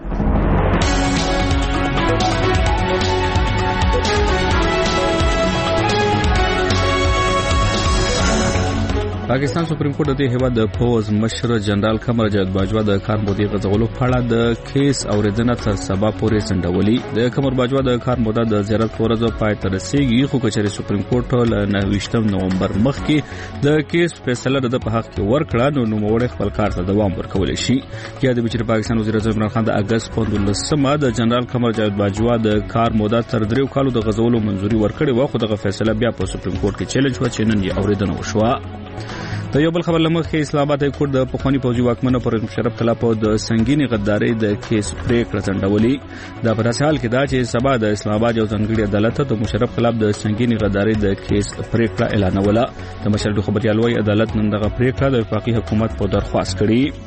پاکستان سپریم کورټ د هیواد د فوز مشر جنرال قمر جاوید باجوا د کار مودې غځولو په اړه د کیس اوریدنه تر سبا پورې ځنډولې. د قمر باجوا د کار موده د زیارت ورځ پای ته رسیدي، خو کچېرې سپریم کورټ له 29 نومبر مخکې د کیس فیصله د په حق کې ورکړه نو نوموړی خپل کار ته دوام ورکولی شي. یا د بچی پاکستان وزیر اعظم عمران خان د اگست 15 د جنرال قمر جاوید باجوا د کار موده تر 3 کالو د غځولو منځوري ورکړې و، خو دغه فیصله بیا په سپریم کورټ کې چیلنج و چې نن یې اوریدنه وشوه. د یو بل خبر لمخې اسلام آباد های کورټ د پخوانی پوځي واکمنو پر مشرف خلاف د سنگینی غداري د کیس پریکړه ځنډولې. دا په داسې حال کې دا چې سبا د اسلام آباد یو ځانګړي عدالت د مشرف خلاف د سنگینی غداري د کیس پریکړه اعلانوله. د مشرف خبريال وایي عدالت نن دغه پریکړه د وفاقي حکومت په درخواست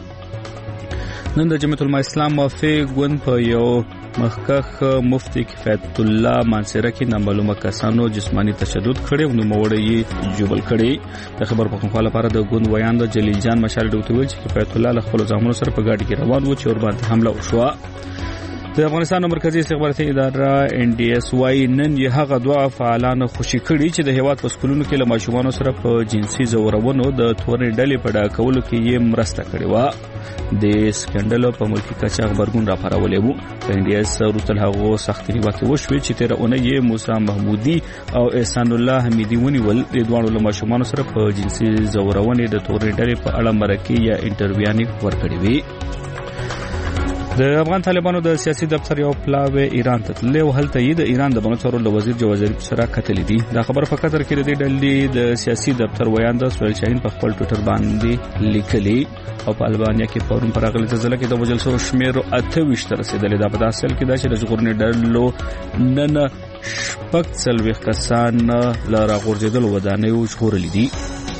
کړي. نن د جمعیت العلماء اسلام موافق ګوند په یو مخکخ مفتی کفایت الله مانسره کې نامعلومه کسانو جسمانی تشدد کړي نو موړی جوبل کړي. د خبر په خپل لپاره د ګوند ویان د جلیل جان مشال ډوټ ویل چې کفایت الله له خپل ځامنو سره په گاډي کې روان و چې ور باندې حمله وشوه. د افغانستان مرکزی استخباراتي اداره NDS وايي نن یې هغه دوه فعالان خوشي کړي چې د هیواد په سکولونو کې له ماشومانو سره په جنسي زورونو د تورې ډلې په ډاکولو کې یې مرسته کړې و. د سکندل په ملکی کچا خبرګون راپارولې وو. NDS وروسته هغه سخت نیوکه وشوي چې تیر اونۍ موسی محمودي او احسان الله حمیدی ونیول. د دوه له ماشومانو سره په جنسي زورونو د تورې ډلې په اړه مرکه یا انټرویو ورکړې وي. د افغان طالبانو د سیاسي دفتر یو پلاوی ایران ته تللی او هلته یې د ایران د بنو چارو وزیر جواز ظریف سره کتلې دي. دا خبر په قطر کې د ډلې د سیاسي دفتر ویاند سویل شاهین په خپل ټویټر باندې لیکلي او په البانیا کې پرون پر اغلی ځله کې د وجل سو شمیر 28 ته رسیدلې. دا په داسل کې دا چې د ژغورنې ډلو نن شپږ څلوېښت کسان له راغورځېدلو ودانیو ژغورلي دي.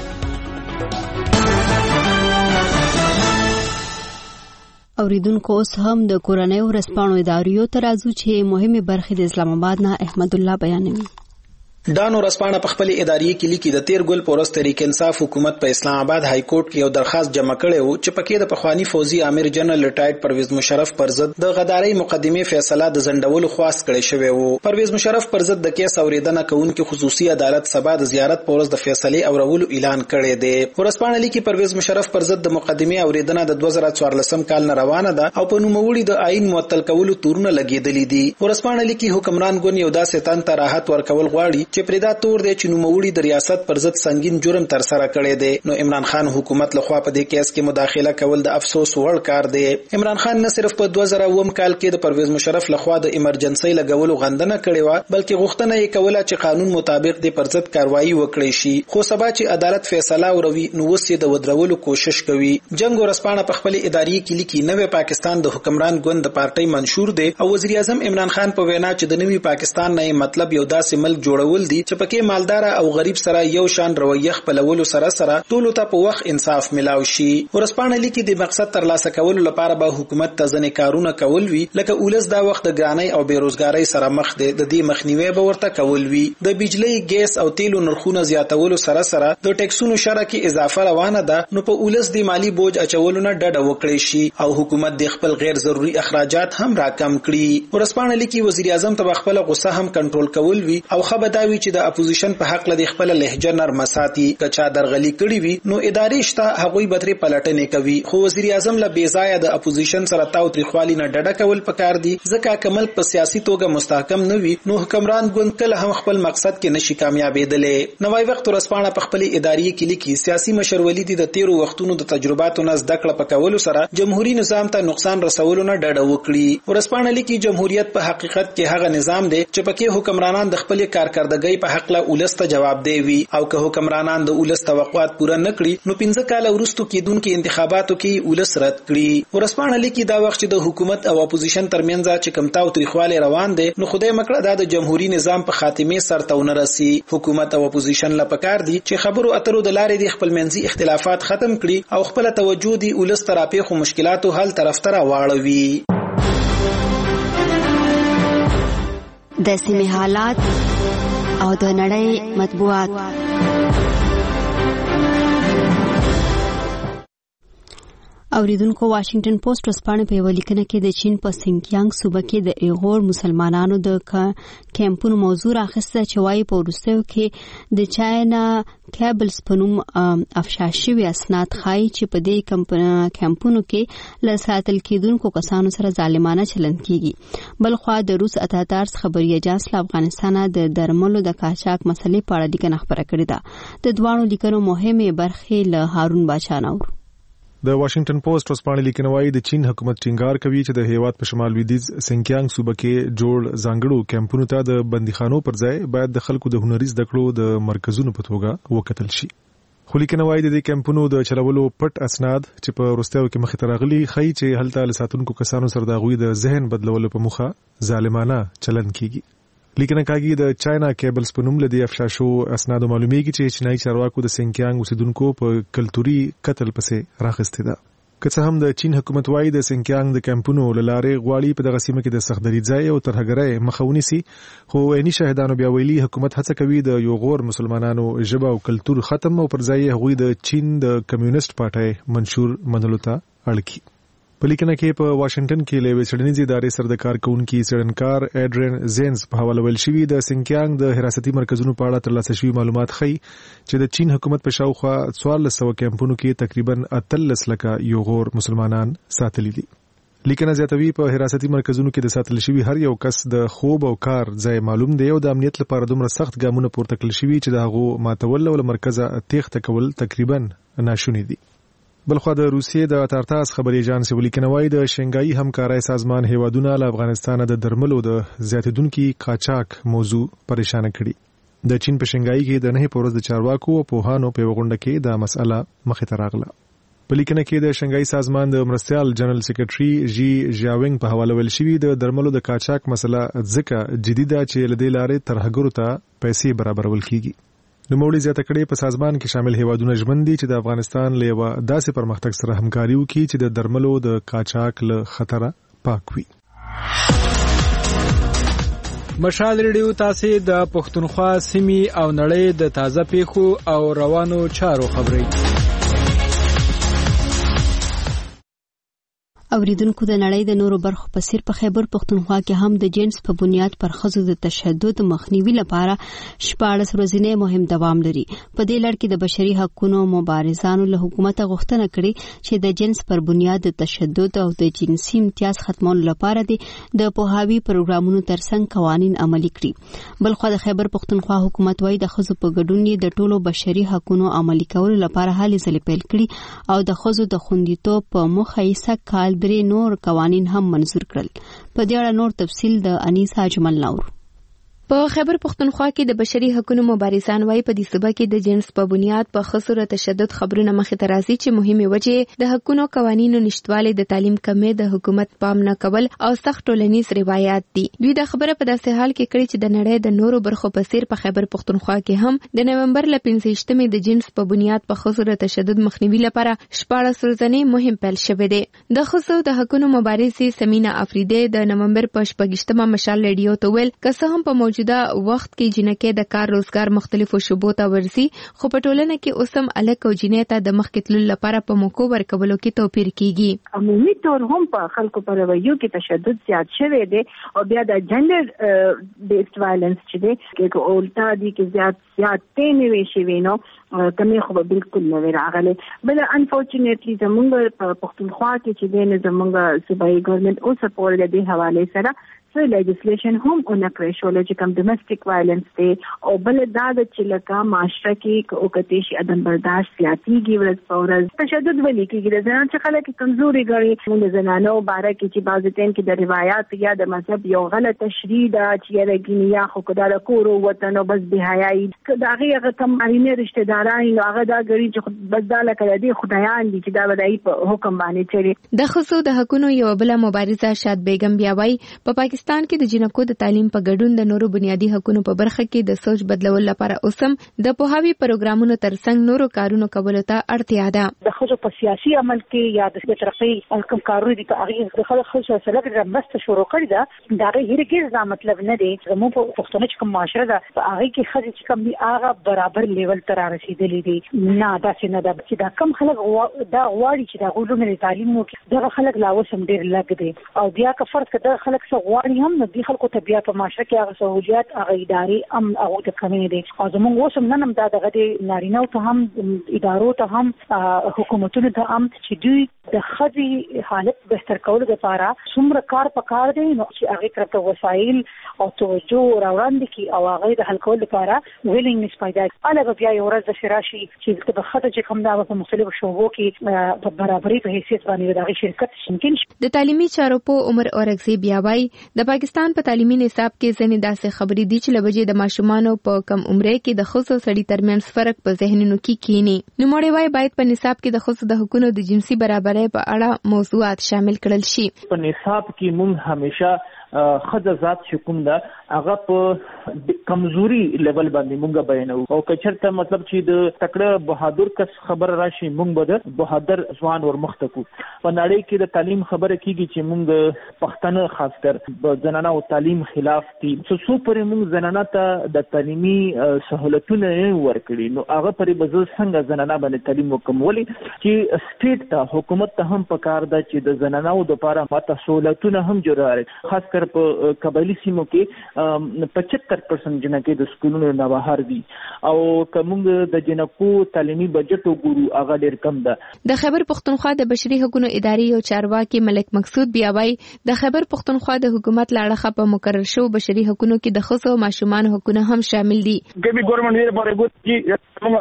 اوریدونکو اوس هم د کورنۍ ورسپانو اداریو ترازو چې مهمه برخه د اسلام آباد نه احمد الله بیانوي. ډانو رسپانه په خپل اداري کې لیکي د تیر ګل پورس طریق انصاف حکومت په اسلام آباد های کورټ کې یو درخواست جمع کړی و چې پکې د پخوانی فوزي امیر جنرال ریټایرډ پرویز مشرف پر ضد د غداري مقدمه فیصله د ځنډولو خواست کړی شوی و. پرویز مشرف پر ضد د کیس اوریدنه کوونکي خصوصي عدالت سبا د زیارت پورس د فیصله اورولو اعلان کړی دی. ورسپانه لیکي پرویز مشرف پر ضد د مقدمه اوریدنه د 2014 کال نه روانه ده او په نوموړي د آئین معطل کولو تورونه لګیدلې دي. ورسپانه لیکي حکمران ګوند یو داسې تن ته راحت ورکول غواړي چې پردا تور دی چې نوموړي د ریاست پر ضد سنگین جرم تر سره کړی دی. نو عمران خان حکومت لخوا په دې کیس کې مداخله کول د افسوس وړ کار دی. عمران خان نه صرف په 2009 کال کې د پرویز مشرف لخوا د ایمرجنسي لګولو غندنه کړې و بلکې غوښتنه یې کوله چې قانون مطابق د پر ضد کاروایی وکړي شي. خو سبا چې عدالت فیصله وروي نو وس یې د ودرولو کوشش کوي. جنگ ورسپانه په خپل اداري کې لیکي نوې پاکستان د حکمران ګوند د پارټۍ منشور دی او وزیر اعظم عمران خان په وینا چې د نوې پاکستان نه مطلب یو داسې ملک جوړول دي چې پکې مالدار او غریب سره یو شان رویه خپلولو سره ټول ته په وخت انصاف ملاوي شي. ورسپانه لیکي د مقصد تر لاسه کولو لپاره به حکومت ته ځنې کارونه کول وی لکه اولس دا وخت د ګرانۍ او بیروزګاری سره مخ دي. د دې مخنیوي به ورته کول وی. د بجلی ګیس او تیلو نرخونه زیاتولو سره د ټیکسونو شره کې اضافه روانه ده نو په اولس د مالی بوج اچولو نه ډډه وکړي شي او حکومت د خپل غیر ضروري اخراجات هم راکم کړي. ورسپانه لیکي وزیر اعظم ته خپل غصه هم کنټرول کول وی او خبرداوي چې د اپوزیشن په حق لدی خپل لهجه نرم ساتي. کچا درغلي کړي وي نو ادارې شته هغوی بتري پلټنې کوي. خو وزیر اعظم له بیځایه د اپوزیشن سره تاوتریخوالي نه ډډه کول پکار دي ځکه کمل په سیاسي توګه مستحکم نه وي نو حکمران ګوند کله هم خپل مقصد کې نشي کامیابېدلې. نوای وخت ورسپانه په خپل اداري کې لیکي سیاسي مشرولي دي د تیرو وختونو د تجرباتو نه زده کړه پکولو سره جمهوریت نظام ته نقصان رسولو نه ډډه وکړي. ورسپانه لیکي جمهوریت په حقیقت کې هغه نظام دی چې پکې حکمرانان د خپل کارکردګۍ په حق له ولست جواب دی وي او که حکمرانان د ولست توقعات پوره نکړي نو 15 کال وروسته کېدونکو انتخاباتو کې ولست رد کړي. ورسپانه لیکي دا وخت چې د حکومت او اپوزیشن ترمنځ چې کم تاوتریخواله روان دي نو خدای مکړه د جمهوریت نظام په خاتمه سرته ونرسي. حکومت او اپوزیشن لا پکار دي چې خبرو اترو د لارې د خپل منځي اختلافات ختم کړي او خپل توجه دی ولست ترافیق او مشکلاتو حل طرف ته راوړوي. د سیمه حالات او د نړۍ مطبوعات. اوریدونکو واشنگټن پوسټ ورځپاڼه په یوه لیکنه کې د چین په سینکیانګ صوبه کې د ایغور مسلمانانو د کیمپونو موضوع راخسته چې وايي په وروستیو کې د چاینا کیبلز په نوم افشا شوي اسناد ښایي چې په دې کیمپونو کې له ساتل کېدونکو کسانو سره ظالمانه چلند کیږي. بلخوا د روس اتاتارس خبري اجنسی له افغانستان د درملو د قاچاق مسلې په اړه لیکنه خبره کړې ده. د دوانو لیکنو مهمه برخه له هارون باشا نور. د واشنگټن پوسټ ورځپاڼه لیکنه وايي د چین حکومت ټینګار کوي چې د هیواد په شمال لویدیځ سینکیانګ صوبه کې جوړ ځانګړو کیمپونو ته د بندیخانو پر ځای باید د خلکو د هنري زده کړو د مرکزونو په توګه وکتل شي. خو لیکنه وايي د کیمپونو د چلولو پټ اسناد چې په وروستیو کې مخې ته راغلي ښایي چې هلته له ساتونکو کسانو سره د هغوی د ذهن بدلولو په موخه ظالمانه چلند کیږي. لیکنه کاږي د چاینا کیبلز په نوم لدی افشا شو اسناد معلومیږي چې چینایي چارواکو د سینکیانګ اوسیدونکو په کلتوري قتل پسې راخسته ده. که څه هم د چین حکومت وايي د سینکیانګ د کیمپونو لاره غواړي په دغه سیمه کې د سخت دریځ او ترهګرۍ مخاوني سي، خو عیني شاهدانو بیا ویلي حکومت هڅه کوي د یو غور مسلمانانو ژبه او کلتور ختم او پر ځای هغوی د چین د کمیونست پارټۍ منشور منلو ته اړ کړي. په لیکنه کې په واشنگټن کې له څېړنیزې ادارې سره د کارکونکو څېړنکار ایډرین زینز په حواله ویل شوی د سینکیانګ د حراستي مرکزونو په اړه ترلاسه شوی معلومات ښيي چې د چین حکومت په شاوخوا 1400 کیمپونو کې تقریبا 13 لکه یوغور مسلمانان ساتلي دي. لیکنه زیاتوي په حراستي مرکزونو کې د ساتل شوی هر یو کس د خوب او کار ځای معلوم دی او د امنیت لپاره دومره سخت ګامونه پورته کړل شوی چې د هغو ماتول او مرکزه تېښته کول تقریبا ناشونی دي. بلخوا د روسیې د اتارتاس خبري اجنسی ولیکنه وايي د شنګایي همکارۍ سازمان هیوادونه له افغانستان د درملو د زیاتیدونکو قاچاق موضوع پریشان کړي. د چین په شنګایي کې د 9 پورز د چارواکو او پوهانو په غونډه کې دا مسله مخې ته راغله. په لیکنه کې د شنګایي سازمان د مرستيال جنرال سیکریټري جی ژاوینګ په حواله ویل شوی د درملو د قاچاق مسله ځکه جديده چې لدې لارې ترهګرو ته پیسې برابرول کیږي. نوموړي زیاته کړې په سازمان کې شامل هیوادونه ژمن دي چې د افغانستان له یو داسې پرمختګ سره همکاري وکړي چې د درملو د قاچاق له خطره پاک وي. مشال ریډیو تاسو د پښتونخوا سیمې او نړۍ د تازه پیښو او روانو چارو خبري اوریدونکو د نړۍ د نورو برخو په څیر په خیبر پښتونخوا کې هم د جنس په بنیاد پر ښځو د تشدد مخنیوي لپاره 14 ورځې مهم دوام لري. په دې لړ کې د بشري حقوقو مبارزانو له حکومت غوښتنه کړې چې د جنس پر بنیاد د تشدد او د جنسي امتیاز ختمولو لپاره د پوهاوي پروګرامونو ترڅنګ قوانين عملي کړي. بلخو د خیبر پښتونخوا حکومت وايي د ښځو په ګډون د ټولو بشري حقوقو عملي کولو لپاره هلې ځلې پیل کړي او د ښځو د خوندیتوب په موخه یې کال 3 نور قوانين هم منظور کړل. په دې اړه نور تفصیل د انیسا اجمل نور. په خیبر پښتونخوا کې د بشري حقوقو مبارزان وايي په دې صوبه کې د جنس په بنیاد په خسر تشدد خبرونه مخې ته راځي چې مهمه وجه د حقوقو قوانینو نشټواله د تعلیم کمې د حکومت پام نه کول او سخت ټولنیز روایت دي. دوی د خبره په داسې حال کې کړي چې د نړۍ د نورو برخو په څیر په خیبر پښتونخوا کې هم د نومبر ل 15مې د جنس په بنیاد په خسر تشدد مخنیوي لپاره 14 ورځې مهم پیل شوه دي. د خصو د حقوقو مبارزې سمینا افریدی د نومبر په 18مه مشال ریډیو ته ویل که هم په دا وخت کې جنکې د کار روزګار مختلفو شوبو ته ورسي خو په ټولنه کې اوسم الک او جنې ته د مخ کتلو لپاره په موکو ورکولو کې توپیر کیږي. عمومي طور هم په خلکو پر رویو کې تشدد زیات شوی دی او بیا د جندر بیسډ وایلنس چې دی کې اولتا دي کې زیات تنوي شوی نو کمې خو بالکل نه راغلي. بل انفورچونټلی زمونږ په پښتونخوا کې چې دی زمونږ صوبایي ګورنمنت او سپورټ د دې حواله سره سو لیجسلیشن هم اونکړې شو چې کوم ډومېسټک وایلنس دی او بل دا د چلکا معاشره کې او کتیش عدم برداشت سیاسيږي ورځ په ورځ تشدد ولې کېږي د زنانو چې خلک کمزوري ګڼي د زنانو باره کې چې بعض ټیم کې د روایت یا د مذهب یو غلط تشریح ده چې رګینی یا خو کدا د کور وطن او بس بهایي کدا هغه کم عینه رشتہ داران نو هغه دا غړي چې بس دا لکه د خدایان دي چې دا ودای په حکم باندې چي. د خصو د حقونو یو بل مبارزه شاد بیگم بیا وای په افغانستان کې د جنکو د تعلیم په ګډون د نورو بنیادی حقوقو په برخه کې د سوچ بدلول لپاره اوسم د پوهاوی پروګرامونو ترڅنګ نورو کارونو کولو ته اړتیا ده. د خځو په سیاسي عمل کې یا د ترقۍ کوم کارونه دي په هغه د خځو سره د مسته شروع کړی دا دا هیڅ دا مطلب نه دی چې موږ په پښتون کې کوم معاشره ده په هغه کې خځې چې کوم دي هغه برابر لیول تر رسیدلې دي. نه دا څه نه ده چې دا کم خلک دا غواړي چې دا غوډو تعلیم وکړي دا خلک لا وسم ډیر لګ دي او بیا که فرض کړه خلک څو غواړي هم د خلکو ته بیا په معاشره کې هغه سہولیات هغه ادارې هم هغه د کمی دي او زموږ وسم نن هم دا دغه نارینه ته هم ادارو ته هم حکومتونو ته هم چې دوی د خځې حالت بهتر کولو لپاره څومره کار پکار دی نو چې هغه طرف وسایل او توجه راوړاندې کی او هغه د حل کولو لپاره ویلینګنس پیدا کړي بیا یو ورځ د شراشي چې د خځې چې کوم دا په مختلفو شوبو کې په برابرۍ په حیثیت باندې د شرکت ممکن د تعلیمي چارو په عمر اورغزي بیاوي د پاکستان په تعلیمي نصاب کې ځنې داسې خبرې دي چې لبجې د ماشومانو په کم عمره کې د خصوصي سړي ترمنځ فرق په ذهنونو کې کینی. نو مړی وای باید په نصاب کې د خصوصي د حقوقو د جنسي برابرۍ په اړه موضوعات شامل کړل شي. په نصاب کې موږ همیشه خځه ذات شکوم دا هغه په کمزوري لیول باندې مونږ بیانو او کچرته مطلب چې د تکړه بهادر کس خبر راشي مونږ به د بهادر ځوان ورمخته کو. په نړۍ کې د تعلیم خبره کیږي چې مونږ پښتنه خاص کر د زنانه او تعلیم خلاف دي څو پرې مونږ زنانه ته د تعلیمي سہولتونه ورکړي نو هغه پرې بزل څنګه زنانه باندې تعلیم وکمولي چې سټیټ ته حکومت ته هم پکار ده چې د زنانه او د لپاره ماته سہولتونه هم جوړه خاص کر په قبایلی سیمو کې 75% جنکې د سکولونو نه بهر دي او کومګ د جنکو تعلیمي بجټ وګورو هغه ډیر کم ده. د خیبر پښتونخوا د بشري حقوقو ادارې او چارواکي ملک مقصود بیاوي د خیبر پښتونخوا د حکومت لاړه په مقرر شو بشري حقوقو کې د خصوصي ماشومان حقوقونه هم شامل دي. ګبي ګورنمنت لپاره ګوت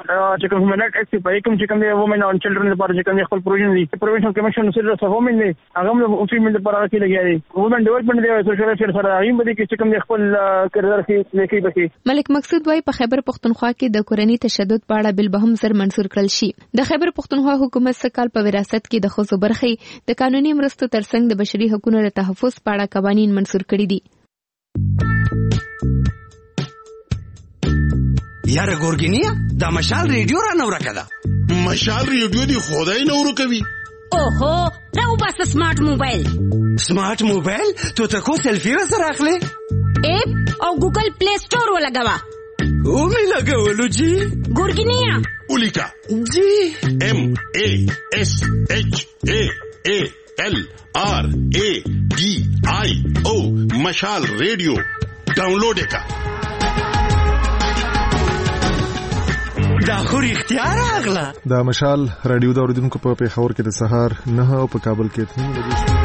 چې کوم هیومن اکټ په کوم چې کوم دی وومن او چلډرن لپاره چې کوم خپل پروژن دي پرووینشن کمیشن سره سره وومن دي هغه هم فیمل لپاره کې لګیا دي وومن ډیولپمنٹ دی سوشل افیر سره هغه باندې چې کوم خپل کردار کې لیکي بکی. ملک مقصود وايي په خیبر پښتونخوا کې د کورنۍ تشدد په اړه بل به هم زر منشور کړل شي. د خیبر پښتونخوا حکومت سکهال په وراثت کې د خصوصي برخې د قانوني مرستو ترڅنګ د بشري حقوقو د تحفظ په اړه قوانين منشور کړي دي. یاره ګورګینیا دا مشال ریډیو را نور کړه. مشال ریډیو دی خدای نور کوي. اوهو راو بس سمارټ موبایل. سمارټ موبایل ته تاسو سلفي سره اخلي اپ او ګوګل پلی سٹور ولګوا او می لګولو جی ګورګینیا اولیکا جی MASHALRADIO مشال ریډیو ډاونلوډ کا دا خوري اختیار اغلا دا مشال رادیو دا اوریدونکو په پیښور کې د سهار 9 او په کابل کې 3 بجې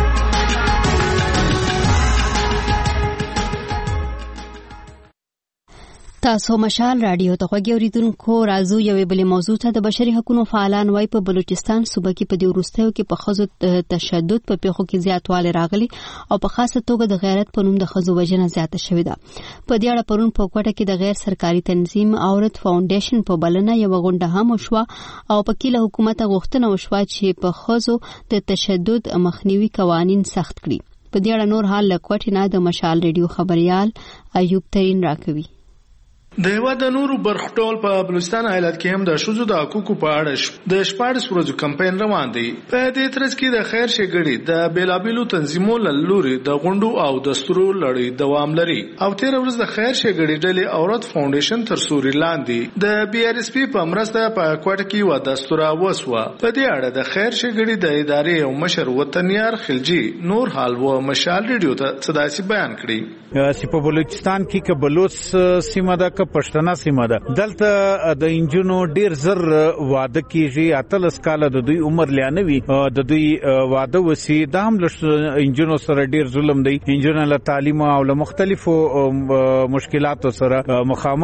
تاسو مشال رادیو ته غوږی اوریدونکو راځو یوې بلې موضوع ته. د بشري حقوقو فعالان وايي په بلوچستان صوبه کې په دې وروستیو کې په ښځو تشدد په پیښو کې زیاتوالی راغلی او په خاصه توګه د غیرت په نوم د ښځو وژنه زیاته شوې ده. په دې اړه پرون په کوټه کې د غیر سرکاري تنظیم عورت فاونډیشن په بلنه یو غونډه هم وشوه او په کې له حکومت غوښتنه وشوه چې په ښځو د تشدد مخنیوي قوانین سخت کړي. په دې اړه نور حال له کوټې نه د مشال ریډیو خبريال ایوب ترين راکوي. د هیواد د نورو برخو ټول په بلوچستان ایالت کې هم د ښځو د حقوقو په اړه د 14 ورځو کمپاین روان دی. په دې ترڅ کې د خیر ښېګړې د بیلابیلو تنظیمونو له لوري د غونډو او دستورو لړۍ دوام لري او 13 ورځ د خیر ښېګړې ډلې عورت فاونډیشن تر سوري لاندې د BRSP په مرسته په کوټه کې و دستور وسوه. په دې اړه د خیر ښېګړې د ادارې او مشر وطنیار خلجی نور حال و مشال ریډیو ته صداسي بیان کړی. په بلوچستان کې که بلوچ سیمه ده پښتنه سیمه ده دلته د انجونو ډیر زر واده کیږي اتلس کاله د دوی عمر لانوي د دوی واده وسی د هم انجونو سره ډیر ظلم دی. انجونو له تعلیم او له مختلفو مشکلاتو سره مخامخ وي.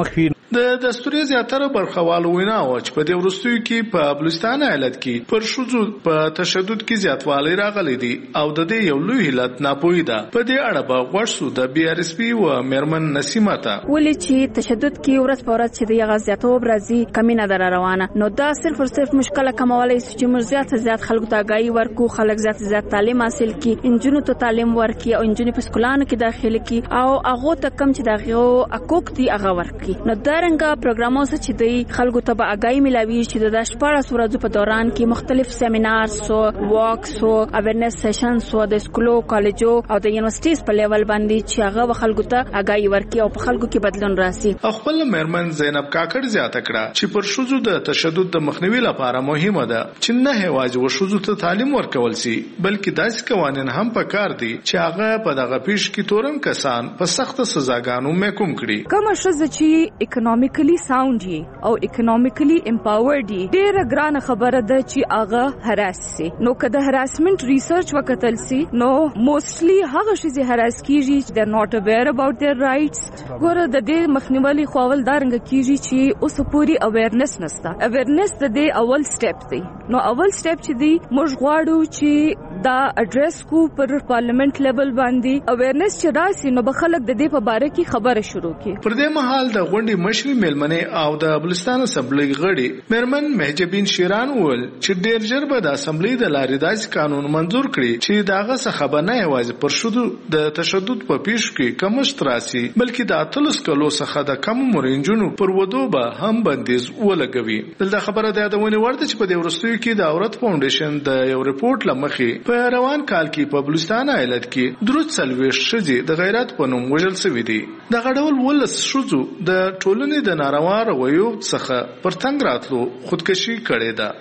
د دستوري زیاتره برخوالو وینا او چې په دې ورستیو کې په بلوچستان ایالت کې پر شذو په تشدد کې زیاتوالی راغلی دی او د دې یو لوی علت ناپوهي ده. په دې اړه به غوښتو د BRSP و میرمن نسیمه ته ولې چې تشدد کې ورځ په ورځ چې د غزياتوب راځي کمینه در روانه نو دا صرف او صرف مشکله کمولای چې موږ زیات خلکو ته آگاهي ورکو خلک زیات تعلیم حاصل کړي انجونو ته تعلیم ورکړي او انجونې په سکولانو کې داخله کړي او هغه ته کم چې دغه حقوق دي هغه ورکړي. نو دا رنګه پروګرامونه چې د خلکو ته به آگاهي ملاوي چې د 14 ورځو په دوران کې مختلف سیمینار سو واکس سو اویرنس سیشن سو د سکولو کالجو او د یونیورسيټیز په لیول باندې چې هغه خلکو ته آگاهي ورکړي او په خلکو کې بدلون راسي. خپل میرمن زینب کاکړ زیاته کړه چې پر شذو د تشدد د مخنیوي لپاره مهمه ده چې نه هواج و شذو ته تعلیم ورکول سي بلکې داسې قوانين هم پکار دي چې هغه په دغه پیش کې تورن کسان په سخت سزاګانو محکوم کړي. کوم شذ چې اکونومیکلی ساوند دي او اکونومیکلی امپاورډ دي ډېر ګران خبره ده چې هغه هراس سي. نو کله هراسمنت ریسرچ وکتل سي نو موستلی هغه شذ هراس کیږي چې they're not aware about their rights. ګوره د دې مخنیوالي خوول دارنګ کیږي چې اوس پوری اویرنس نسته. اویرنس د دې اول سټپ دی. نو اول سټپ چې دی موږ غواړو چې دا اډریس کو پر پارلیمنت لیول باندې اویرنس چې راسي نو بخلک د دې په باره کې خبره شروع کړي. پر دې مهال د غونډې مشري میلمنه او د بلوچستان اسمبلی غړي میرمن مهجبین شیران ول چې ډېر ژر به د اسمبلی د لارې داسې قانون منزور کړي چې داغه څخه به نه یوازې پر شذو د تشدد په پیش کې کمښت راسي بلکې د 30 کلو څخه د کم مورینجونو پر ودو به هم بندیز ولګوي. دلته خبره ده د ونی ورته چې په دې ورستیو کې د عورت فاونډیشن د یو ریپورت لمخې په روان کال کې په بلوچستان ایالت کې درود سلويش شذې د غیرت په نوم وژل شوې دي. د غډول ولس شذو د ټولنې د ناروا رویو څخه پر تنګ راتلو خودکشي کړې ده.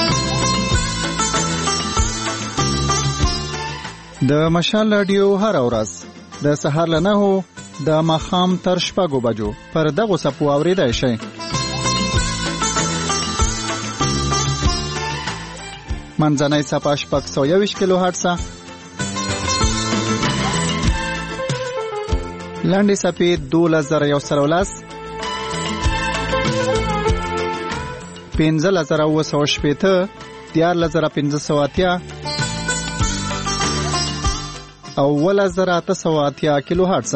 د مشال رادیو هر ورځ د سهار له 9 د ماښام تر 6 بجو پر دغه صفو اوریدای شئ. منځنۍ صفحه 621 کیلو هرتز لاندې صفحه 2110 15980 14580 او 1880 کیلو هرتز.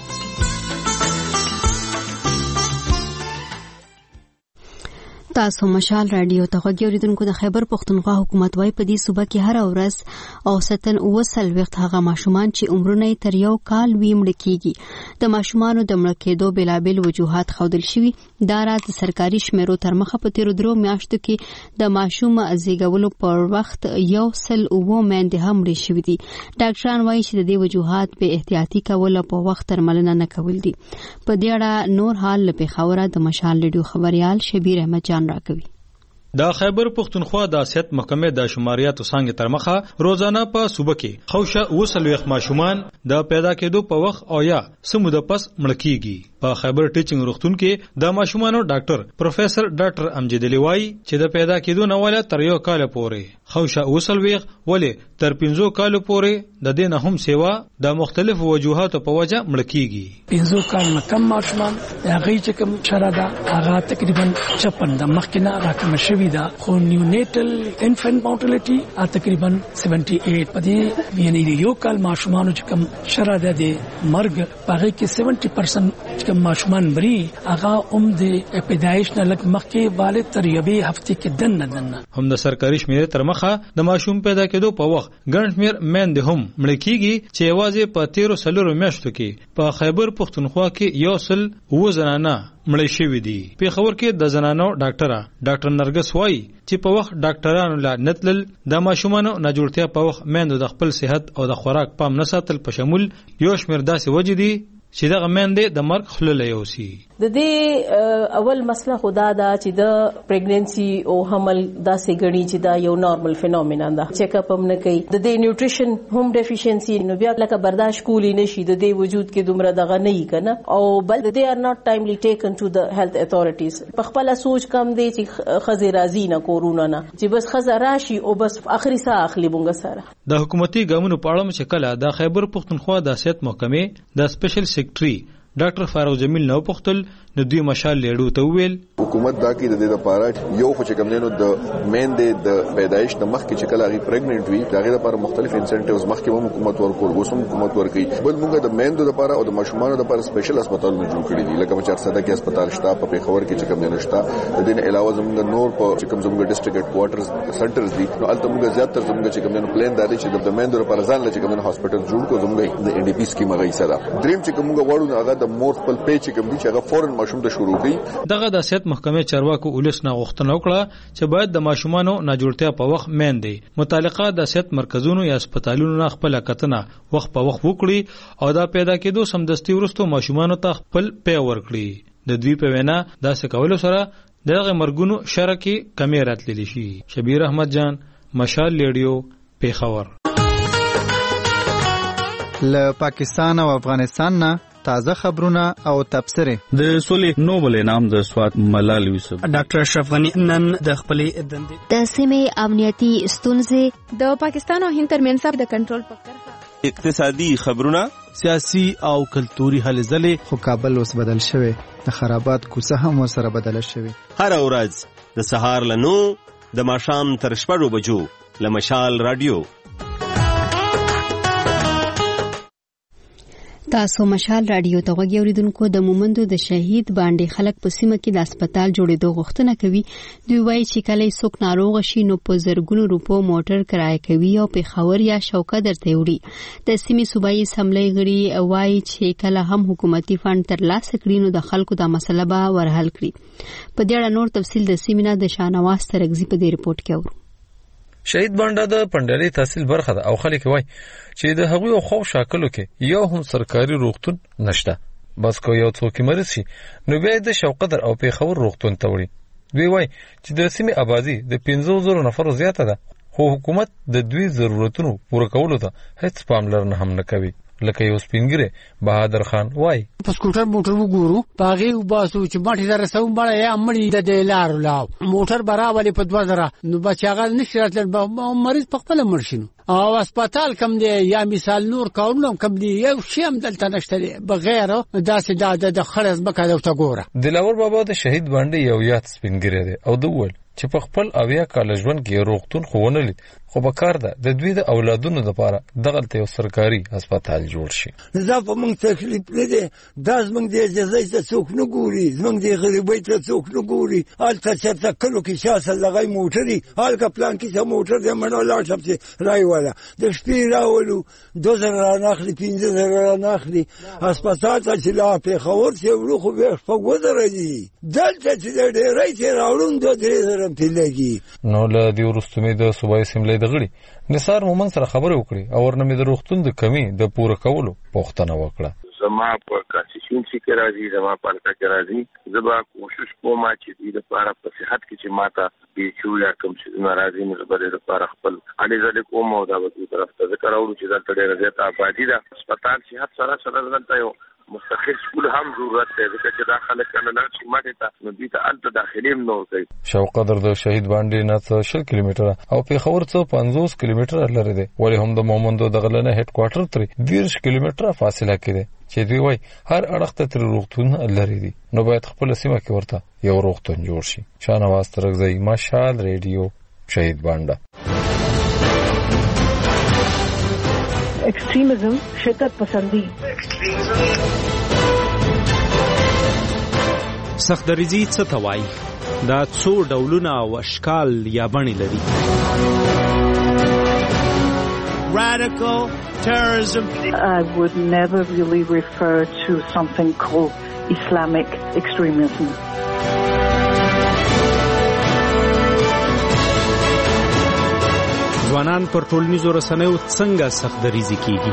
تاسو مشال رادیو ته غوږی اوریدونکو د خیبر پښتونخوا حکومت وايي په دې صوبه کې هر ورځ اوسطن 90 وخت هغه ماشومان چې عمرونه تر یو کال وي مړ کیږي. د ماشومانو د مړ کېدو بلابل وجوهات خودل شوي. دا راز د سرکاري شمیرو تر مخه په تیر درو میاشتو کې د ماشوم ازیګولو پر وخت 109 میندې هم مړ شوې دي. ډاکټران وايي چې د دې وجوهات به احتیاطي کول په وخت درملنه نه کول دي. په دې اړه نور حال له پیښوره د مشال رادیو خبريال شبیر احمد جان راکوي. د خیبر پښتونخوا د صحت محکمې د شماریاتو څنګه تر مخه روزانه په صوبه کې خوشه وسلويخ ماشومان د پیدا کېدو په وخت او یا سمو د پس مړ کیږي. په خیبر ټیچینګ روغتون کې د ماشومانو ډاکټر پروفیسور ډاکټر امجد علی وای چې د پیدا کېدو نه ولا تر یو کال پورې خوشه وسلويخ ولې تر 15 کال پورې د دې نه هم سیوا د مختلف وجوهاتو په وجه مړ کیږي. 15 کال نه کم ماشومان هغه چې کوم شراده هغه تقریبا 56 د مخکنه راکم شوی دا خو نیونیټل انفنت مورټالیټي تقریبا 78 په دې یعنی یو کال ماشومان چې کوم شراده دي مرګ هغه کې 70% کوم ماشومان بری هغه د پیدایش نه لک مخکې والد تر یوې هفته کې دنه هم د سرکاري شمیرې تر مخه د ماشوم پیدا کېدو په وخت ګڼ شمیر میندې هم مړ کیږي چې یوازې په 13 میاشتو کې په خیبر پښتونخوا کې یو سل و زنانه مړ شوي دي. په خبر کې د زنانو ډاکټر نرګس وای چې په وخت ډاکټرانو لا نتلل د ماشومانو ناجوړتیا په وخت میندو د خپل صحت او د خوراک پام نه ساتل په شمول یو شمیر داسې وجې دي چې د غمندې د مرګ خلل یوسي. د دې اول مسله خدا دا چې د پریګننسي او حمل داسې غړي چې دا یو نارمل فینومینا ده. چیک اپ هم نه کوي. د دې نیوټریشن هم ډیفیشنسي نو بیا لکه برداشت کولی نشي د دې وجود کې دومره دغه نه یې کنه او بل دې ار ناٹ ټایملی ټیکن ټو د هیلث اتھارټیز. په خپل سوچ کم دی چې خزه راضی نه کورونا نه چې بس خزه راشي او بس اخري سا اخلي بونګ سره. د حکومتي ګامونو په اړه چې کله د خیبر پښتونخوا د صحت محکمې د سپیشل سیکریټري ډاکټر فاروق جمیل نو پختل نو دوی مشال لیړو ته ویل حکومت دا کې د دې لپاره یو خو چې کمنو د مین د پیدایش د مخ کې چې کله هغه پریګننټ وي دا غیر لپاره مختلف انسنټیوز مخ کې هم حکومت ورکول اوس هم حکومت ورکوي بل موږ د مین د لپاره او د ماشومان لپاره سپیشل هسپتالونه جوړ کړی دي لکه چې صدا کې هسپتال شته په پیښور کې چې کمنو شته د دې نه علاوه زموږ نور په چې کوم زموږ ډیسټریکټ هډ کوارټرز سنټرز دي نو البته موږ زیاتره زموږ چې کمنو پلان دا دی چې د مین د لپاره ځان لچ کمنو هسپتال جوړ کو زموږ د ان ډي پی سکیم غي سره دریم چې کومه غواړو هغه د مور خپل پیچ کوم دي چې هغه فورن ماشوم ته شروع کړي دغه د صحت محکمې چارواکو ولس نه غوښتنه وکړه چې باید د ماشومانو ناجوړتیا په وخت مین دي متعلقه د صحت مرکزونو یا هسپتالونو نه خپل کتنه وخت په وخت وکړي او دا پیدا کېدو سمدستي ورستو ماشومانو ته خپل پی ورکړي د دوی په وینا دا څه کول سره دغه مرګونو شرکي کمی راتللی شي شبیر احمد جان مشال ریډیو پیښور له پاکستان او افغانستان نه تازه خبرونه او تبصره د سولې نوبل انعام د سواد ملال یوسف ډاکټر اشرف غنی نن د خپلې دندې د سیمې امنیتي ستونزې د پاکستان او هند ترمنځ د کنټرول په کرښه اقتصادي خبرونه سیاسي او کلتوري هلې ځلې خو کابل اوس بدل شوی د خرابات کوڅه هم ورسره بدل شوی هر ورځ د سهار له 9 د ماښام تر 6 بجو له مشال رادیو تاسو مشال رادیو ته غوږی اوریدونکو د مومندو د شهید باندې خلک په سیمه کې د هسپتال جوړېدو غوښتنه کوي دوی وایي چې کله څوک ناروغ شي نو په زرګونو روپو موټر کرایه کوي او په خاور یا شوکه درته وړي د سیمې صوبایي اسمبلی غړي وایي چې کله هم حکومتي فند ترلاسه کړي نو د خلکو د مسله به ورحل کړي په دې اړه نور تفصیل د سیمې نه د شانواز ترغزي په دې رپورت کې اورو شهید بانډا د پندلي تحصیل برخه ده او خلک وایي چې د هغوی خو شاکلو کې یو هم سرکاري روغتون نشته بس کو یو څوک مریض شي نو بیا د شوقدر او پیښور روغتون ته وړي دوی وایي چې د سیمې آبادی د 15,000 نفرو زیاته ده خو حکومت د دوی ضرورتونو پوره کولو ته هیڅ پاملرنه هم نه کوي لکه یو سپینګره بهادر خان وای په سکوټر موټر وګورو پاغي وباسو چې ماټي در سو مړ یا مړی د لار لاو موټر برابرې په 2000 نو بچاغه نشراتل مریض په خپل مرشنو او هسپتال کم دی یا مثال نور کارونه کم دی یو شی هم دلته نشته بغیر داسې د خرز بکاله ته ګوره دلاور بابا د شهید باندې یو یاد سپینګره دی او دوول چې په خپل اویا کال ژوند کې روغتون خونه لید خو به کار ده د دوی د اولادونو لپاره دغه یو سرکاري هسپتال جوړ شي زه په موږ تکلیف نه دی دا زموږ د اجازه ته څوک نه ګوري زموږ د غریبۍ ته څوک نه ګوري هلته چېرته کلو کې شاسه لغی موټري هلکه پلان کې څه موټر دی منو لاړ شم چې رای والا د شپې راولو 2000 راناخلي 15,000 راناخلي هسپتال ته چې لا پیښور چې وړو خو بیا شپږ ودرېدي دلته چې ډېری چې راوړم 2-3 پې لګي نو له دې وروسته مې د صوبایي اسمبلۍ د غړي نثار مومن سره خبرې وکړې او ورنه مې د روغتون د کمی د پوره کولو پوښتنه وکړه زما په کانسټیټیوشن کې راځي زما په حلقه کې راځي زه به کوشش کوم چې دې لپاره په صحت کې چې ماته بیچو یا کوم څه ناراضي نه زبرې لپاره خپل اړې ځلې کوم او دا به طرف ته ذکر اورو چې دا ډېر زیات آبادی ده هسپتال صحت سره دلته یو مستقل سکول هم ضرورت دی ځکه چې داخله کنه نه چې ماته ته نو دې ته الته داخلي هم نور کوي شوقدر د شهید باندې نه 6 کیلومتره او پیښور څو 50 کیلومتره لري دی ولې هم د مومندو د غلنه هډ کوارټر تر 20 کیلومتره فاصله کې دی چې دوی وای هر اړخ ته تر روغتون لري دي نو باید خپل سیمه کې ورته یو روغتون جوړ شي شانواز ترغزی مشال ریډیو شهید باندې ایکسټریمزم شدت پسندی سخت دریزی څه ته وایي دا څو ډولونه او اشکال یا بڼې لري Radical terrorism. I would never really refer to something called Islamic extremism. ځوانان پر ټولنیزو رسنیو څنګه سخت دریزي کیږي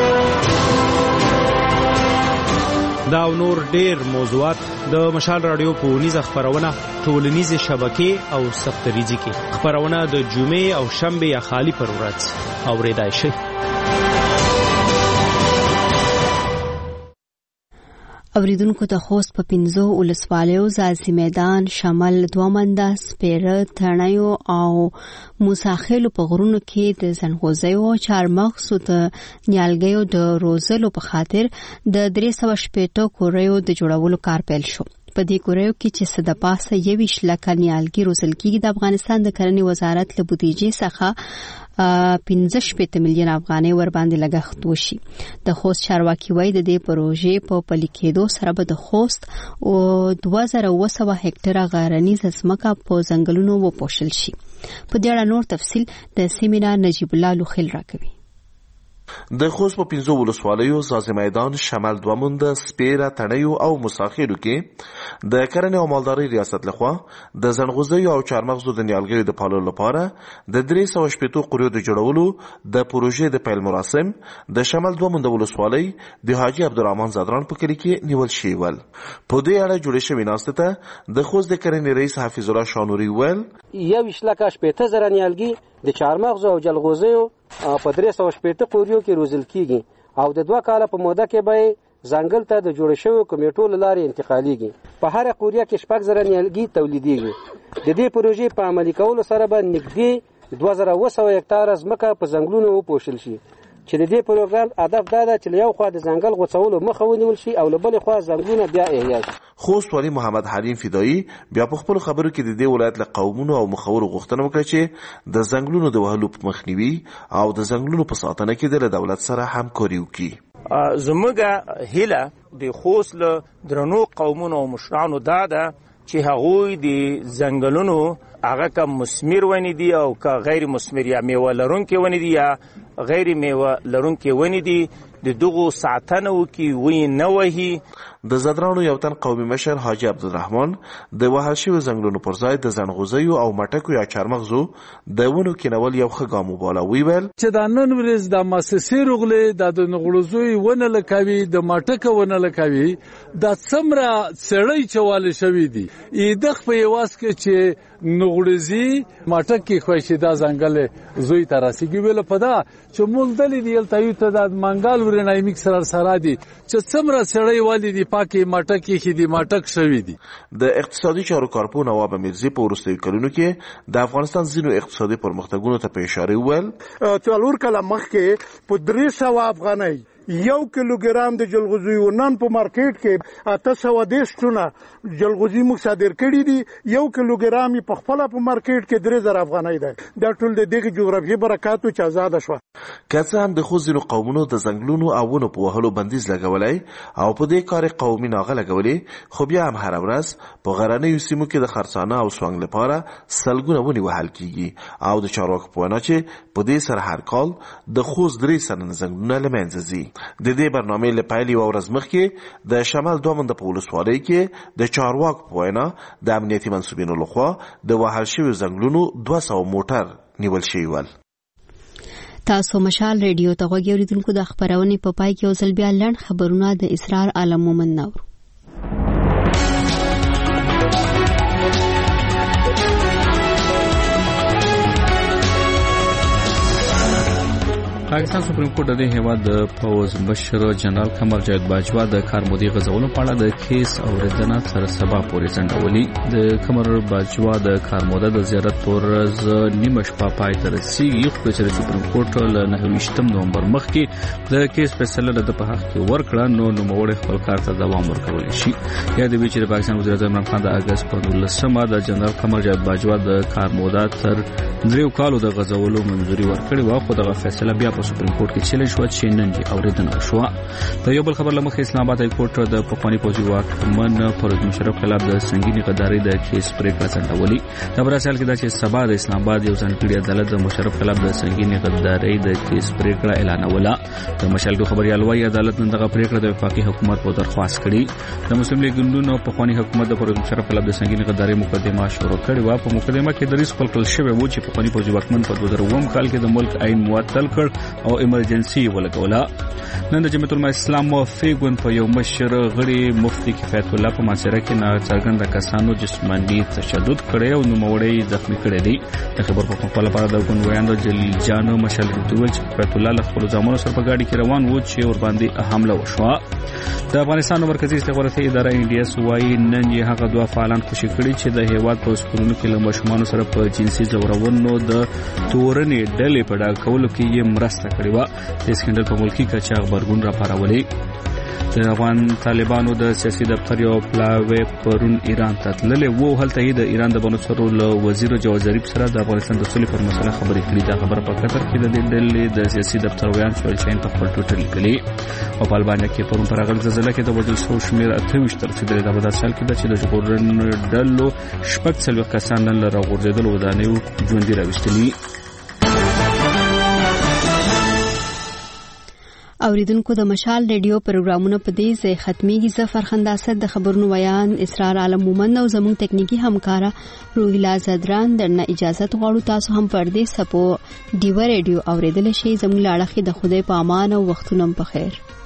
دا نور ډېر موضوعات د مشال رادیو په ونیزه خبرونه ټولنیزه شبکې او سخت دریزي کې خبرونه د جمعې او شنبه یا خالی پر ورځ اوریدای شي اوریدونکو ته خوست په 15 ولسوالیو ځاځي میدان شمال دوامنده سپیره تڼیو او موساخیلو په غرونو کې د زنغوزیو او چارمغزو د نیالګیو د روزلو په خاطر د 360 کوریو د جوړولو کار پیل شو. په دې کوریو کې چې صد پاسه 21 لک نیالګي روزل کېږي د افغانستان د کرنې وزارت له بودیجې څخه 15 میلیون افغانۍ ور باندې لګښت وشي. د خوست چارواکي وایي د دې پروژې په پلي کېدو سره به د خوست او 2200 هکټره غرنیزه ځمکه په ځنګلونو وپوښل شي. په دې اړه نور تفصیل د سیمینار نجیب الله لوخیل راکوي. د خوست په 15 ولسوالیو ځاځي میدان شمال دوامنده سپیره تڼیو او موساخیلو کې د کرنې او مالدارۍ ریاست لخوا د زنغوزیو او چارمغزو د نیالګیو د پاللو لپاره د 360 قوریو د جوړولو د پروژې د پیل مراسم د شمال دوامنده ولسوالۍ د حاجی عبدالرحمن زادران په کلي کې نیول شوي ول. په دې اړه جوړې شوې ناستې ته د خوست د کرنې رئیس حافظ الله شانوري ویل 21 لک 80,000 نیالګي د چارمغزو او جلغوزیو په 360 قوریو کې روزل کیږي او د 2 کال په موده کې به ځنګل ته د جوړ شوی کمیټو لارې انتقالیږي. په هر قوریه کې 6,000 نیالګي تولیدېږي. د دې پروژې په عملي کولو سره به نږدې 2200 هکټاره ځمکه په ځنګلونو وپوښل شي چې د دې پروګرام هدف دا ده چې یو خوا د ځنګل غوڅولو مخه ونیول شي او له بل خوا ځنګلونه بیا احیا شي. خوست والي محمد حلیم فدایی بیا په خپل خبرو کې د دې ولایت له قومونو او مخورو غوښتنه وکړه چې د ځنګلونو د وهلو په مخنیوي او د ځنګلونو په ساتنه کې د دولت سره همکاري وکړي. زموږ هیله د خوست له درنو قومونو او مشرانو دا ده چې هغوی د ځنګلونو هغه که مثمر ونې دي او که غیر مثمر یا میوه لرونکي ونې دي یا غیر میوه لرونکي ونې دي د دغو ساتنه وکړي ونې نه وهي. د زدرانو یو تن قومي مشر حاجی عبدالرحمن د وهل شویو ځنګلونو پر ځای د زنغوزیو او مټکو یا چارمغزو د ونو کینول یو ښه ګام وباله. ویل چې دا نن ورځ د مؤسسې رغلې د زنغوزیو ونه لکوي د مټکو ونه لکوي د څمره سړی چواله شوی دي د خپل واس کې چې نغړزي مټکې خوښي دا ځنګل زوی تراسيږي ویل پدا چې مونږ دلې دی تل ته د منګال ورنای میکسر سره دي چې څمره سړی والی دي پاکي مټکې خې دي مټک شوی دي. د اقتصادي چارو کارپو نواب میرزي په وروستیو کلونو کې د افغانستان ځینو اقتصادي پرمختګونو ته په اشاره وویل څلور کاله مخکې په 300 افغانۍ 1 کیلوګرام د جلغوزیو نن په مارکیټ کې 810 ټونه جلغوزي موږ صادر کړي دي 1 کیلوګرام په خپل په مارکیټ کې 3000 افغانۍ ده. دا ټول د دغه جغرافیې برکاتو چې آزاد شو. که هم د خوځینو قومونو د ځنګلونو او ونو په وهلو بندیز لګولای او په دې کار قومي ناغه لګولې خو بیا هم هر ورځ په غرنیو سیمو کې د خرڅانه او سوانګ لپاره سلګونه ونی وهل کیږي او د چارواکو په وینا چې په دې سره هر کال د خوځ 3 سنن ځنګلونه لمنځه ځي. د دې برنامې لپاره یو ورځ مخکې د شمال دوامنده په ولسوالۍ کې د چارواکو په وینا د امنیتي منسوبینو لخوا د وهل شویو ځنګلونو 200 موټر نیول شوي ول. تاسو مشال ریډیو ته غوږی اوریدونکو د خبرونې په پای کې یو ځل بیا لنډ خبرونه د اسرار عالم مومن نور. پاکستان سپریم کورټ د هیواد د فوز مشر جنرال قمر جاوید باجوا د کارمودي غزولو په اړه د کیس اوریدنه تر سبا پورې ځنډولې. د قمر باجوا د کارموده د زیارت پورز نیمه شپه پای ته رسیږي خو چې سپریم کورټ له 29 نومبر مخکې د کیس فیصله د په حق کې ورکړه نو نوموړی خپل کار ته دوام ورکولی شي. یا د چې د پاکستان وزیر اعظم عمران خان د اگست په 19 د جنرال قمر جاوید باجوا د کارموده تر 3 کالو د غزولو منځوري ورکړې و خو دغه فیصله بیا سپریم کورټ کې چیلنج شو چې نن دې اوریدنه شو. د یو بل خبر لمخې اسلام آباد های کورټ د پخوانی پوځي واکمن پرویز مشرف خلاف د سنگینی غداري د کیس پریکړه ځنډولې. د براسل کې دا چې سبا د اسلام آباد یو ځانګړي عدالت د مشرف خلاف د سنگینی غداري د کیس پریکړه اعلانوله. د مشالګو خبري الوی عدالت نن دغه پریکړه د وفاقي حکومت په درخواست کړي. د مسلم لیگ ګوندونو پخوانی حکومت د پرویز مشرف خلاف د سنگینی غداري مقدمه شروع کړې و. په مقدمه کې د ریس خپل کل شوی و چې پخوانی پوځي واکمن په 2009 کال کې د ملک عین معطل کړ او ایمرجنسي ولګوله. نن د جمعیت العلماء اسلام فیګون په یو مشر غړي مفتی کفایت الله په محاصره کې ناڅرګند کسانو جسماني تشدد کړی او نوموړی زخمی کړی دی. د خبر په خپل لپاره د ګوندویانو جلیل جان مشال رتول چې کفایت الله له خپل ځامنو سره په گاډي کې روان و چې ور باندې حمله وشوه. د افغانستان مرکزی استخباراتي اداره NDS وايي نن یې هغه دوه فعالان خوشي کړي چې د هیواد په سکولونو کې له ماشومانو سره په جنسي ځورونو د تورنې ډلې په ډاګه کولو کې یې مرسته کړې وه. د اسکندر په ملکی کچا خبرګون راپارولی. د افغان طالبانو د سیاسي دفتر یو پلاوی پرون ایران ته تللی و. هلته یې د ایران د بانو سرو له وزیر جواز ظریف سره د افغانستان د سولې پر مسله خبرې کړي. دا خبره په قطر کې د دې ډلې د سیاسي دفتر ویان سویل شاهین په خپل ټویټر لیکلي. او په البانیا کې پرون پر هغه زلزله کې د وژل شوو شمېر 28 ته رسېدلی. دا په داسې حال کې ده چې د ژغورنې ډلو 40 کسان نن له راغورځېدلو ودانیو ژوندي راویستلي. اوریدونکو د مشال ریډیو پروګرامونه په دې ځای ختميږي. ظفر خنداسد د خبرونو ویان اسرار عالم مومند او زموږ تکنیکی همکارا روحیلا زدران درنه اجازه غواړو. تاسو هم پر دې سپو ډیو ریډیو اوریدل شي. زموږ لاړه د خدای په امان او وختونم په خیر.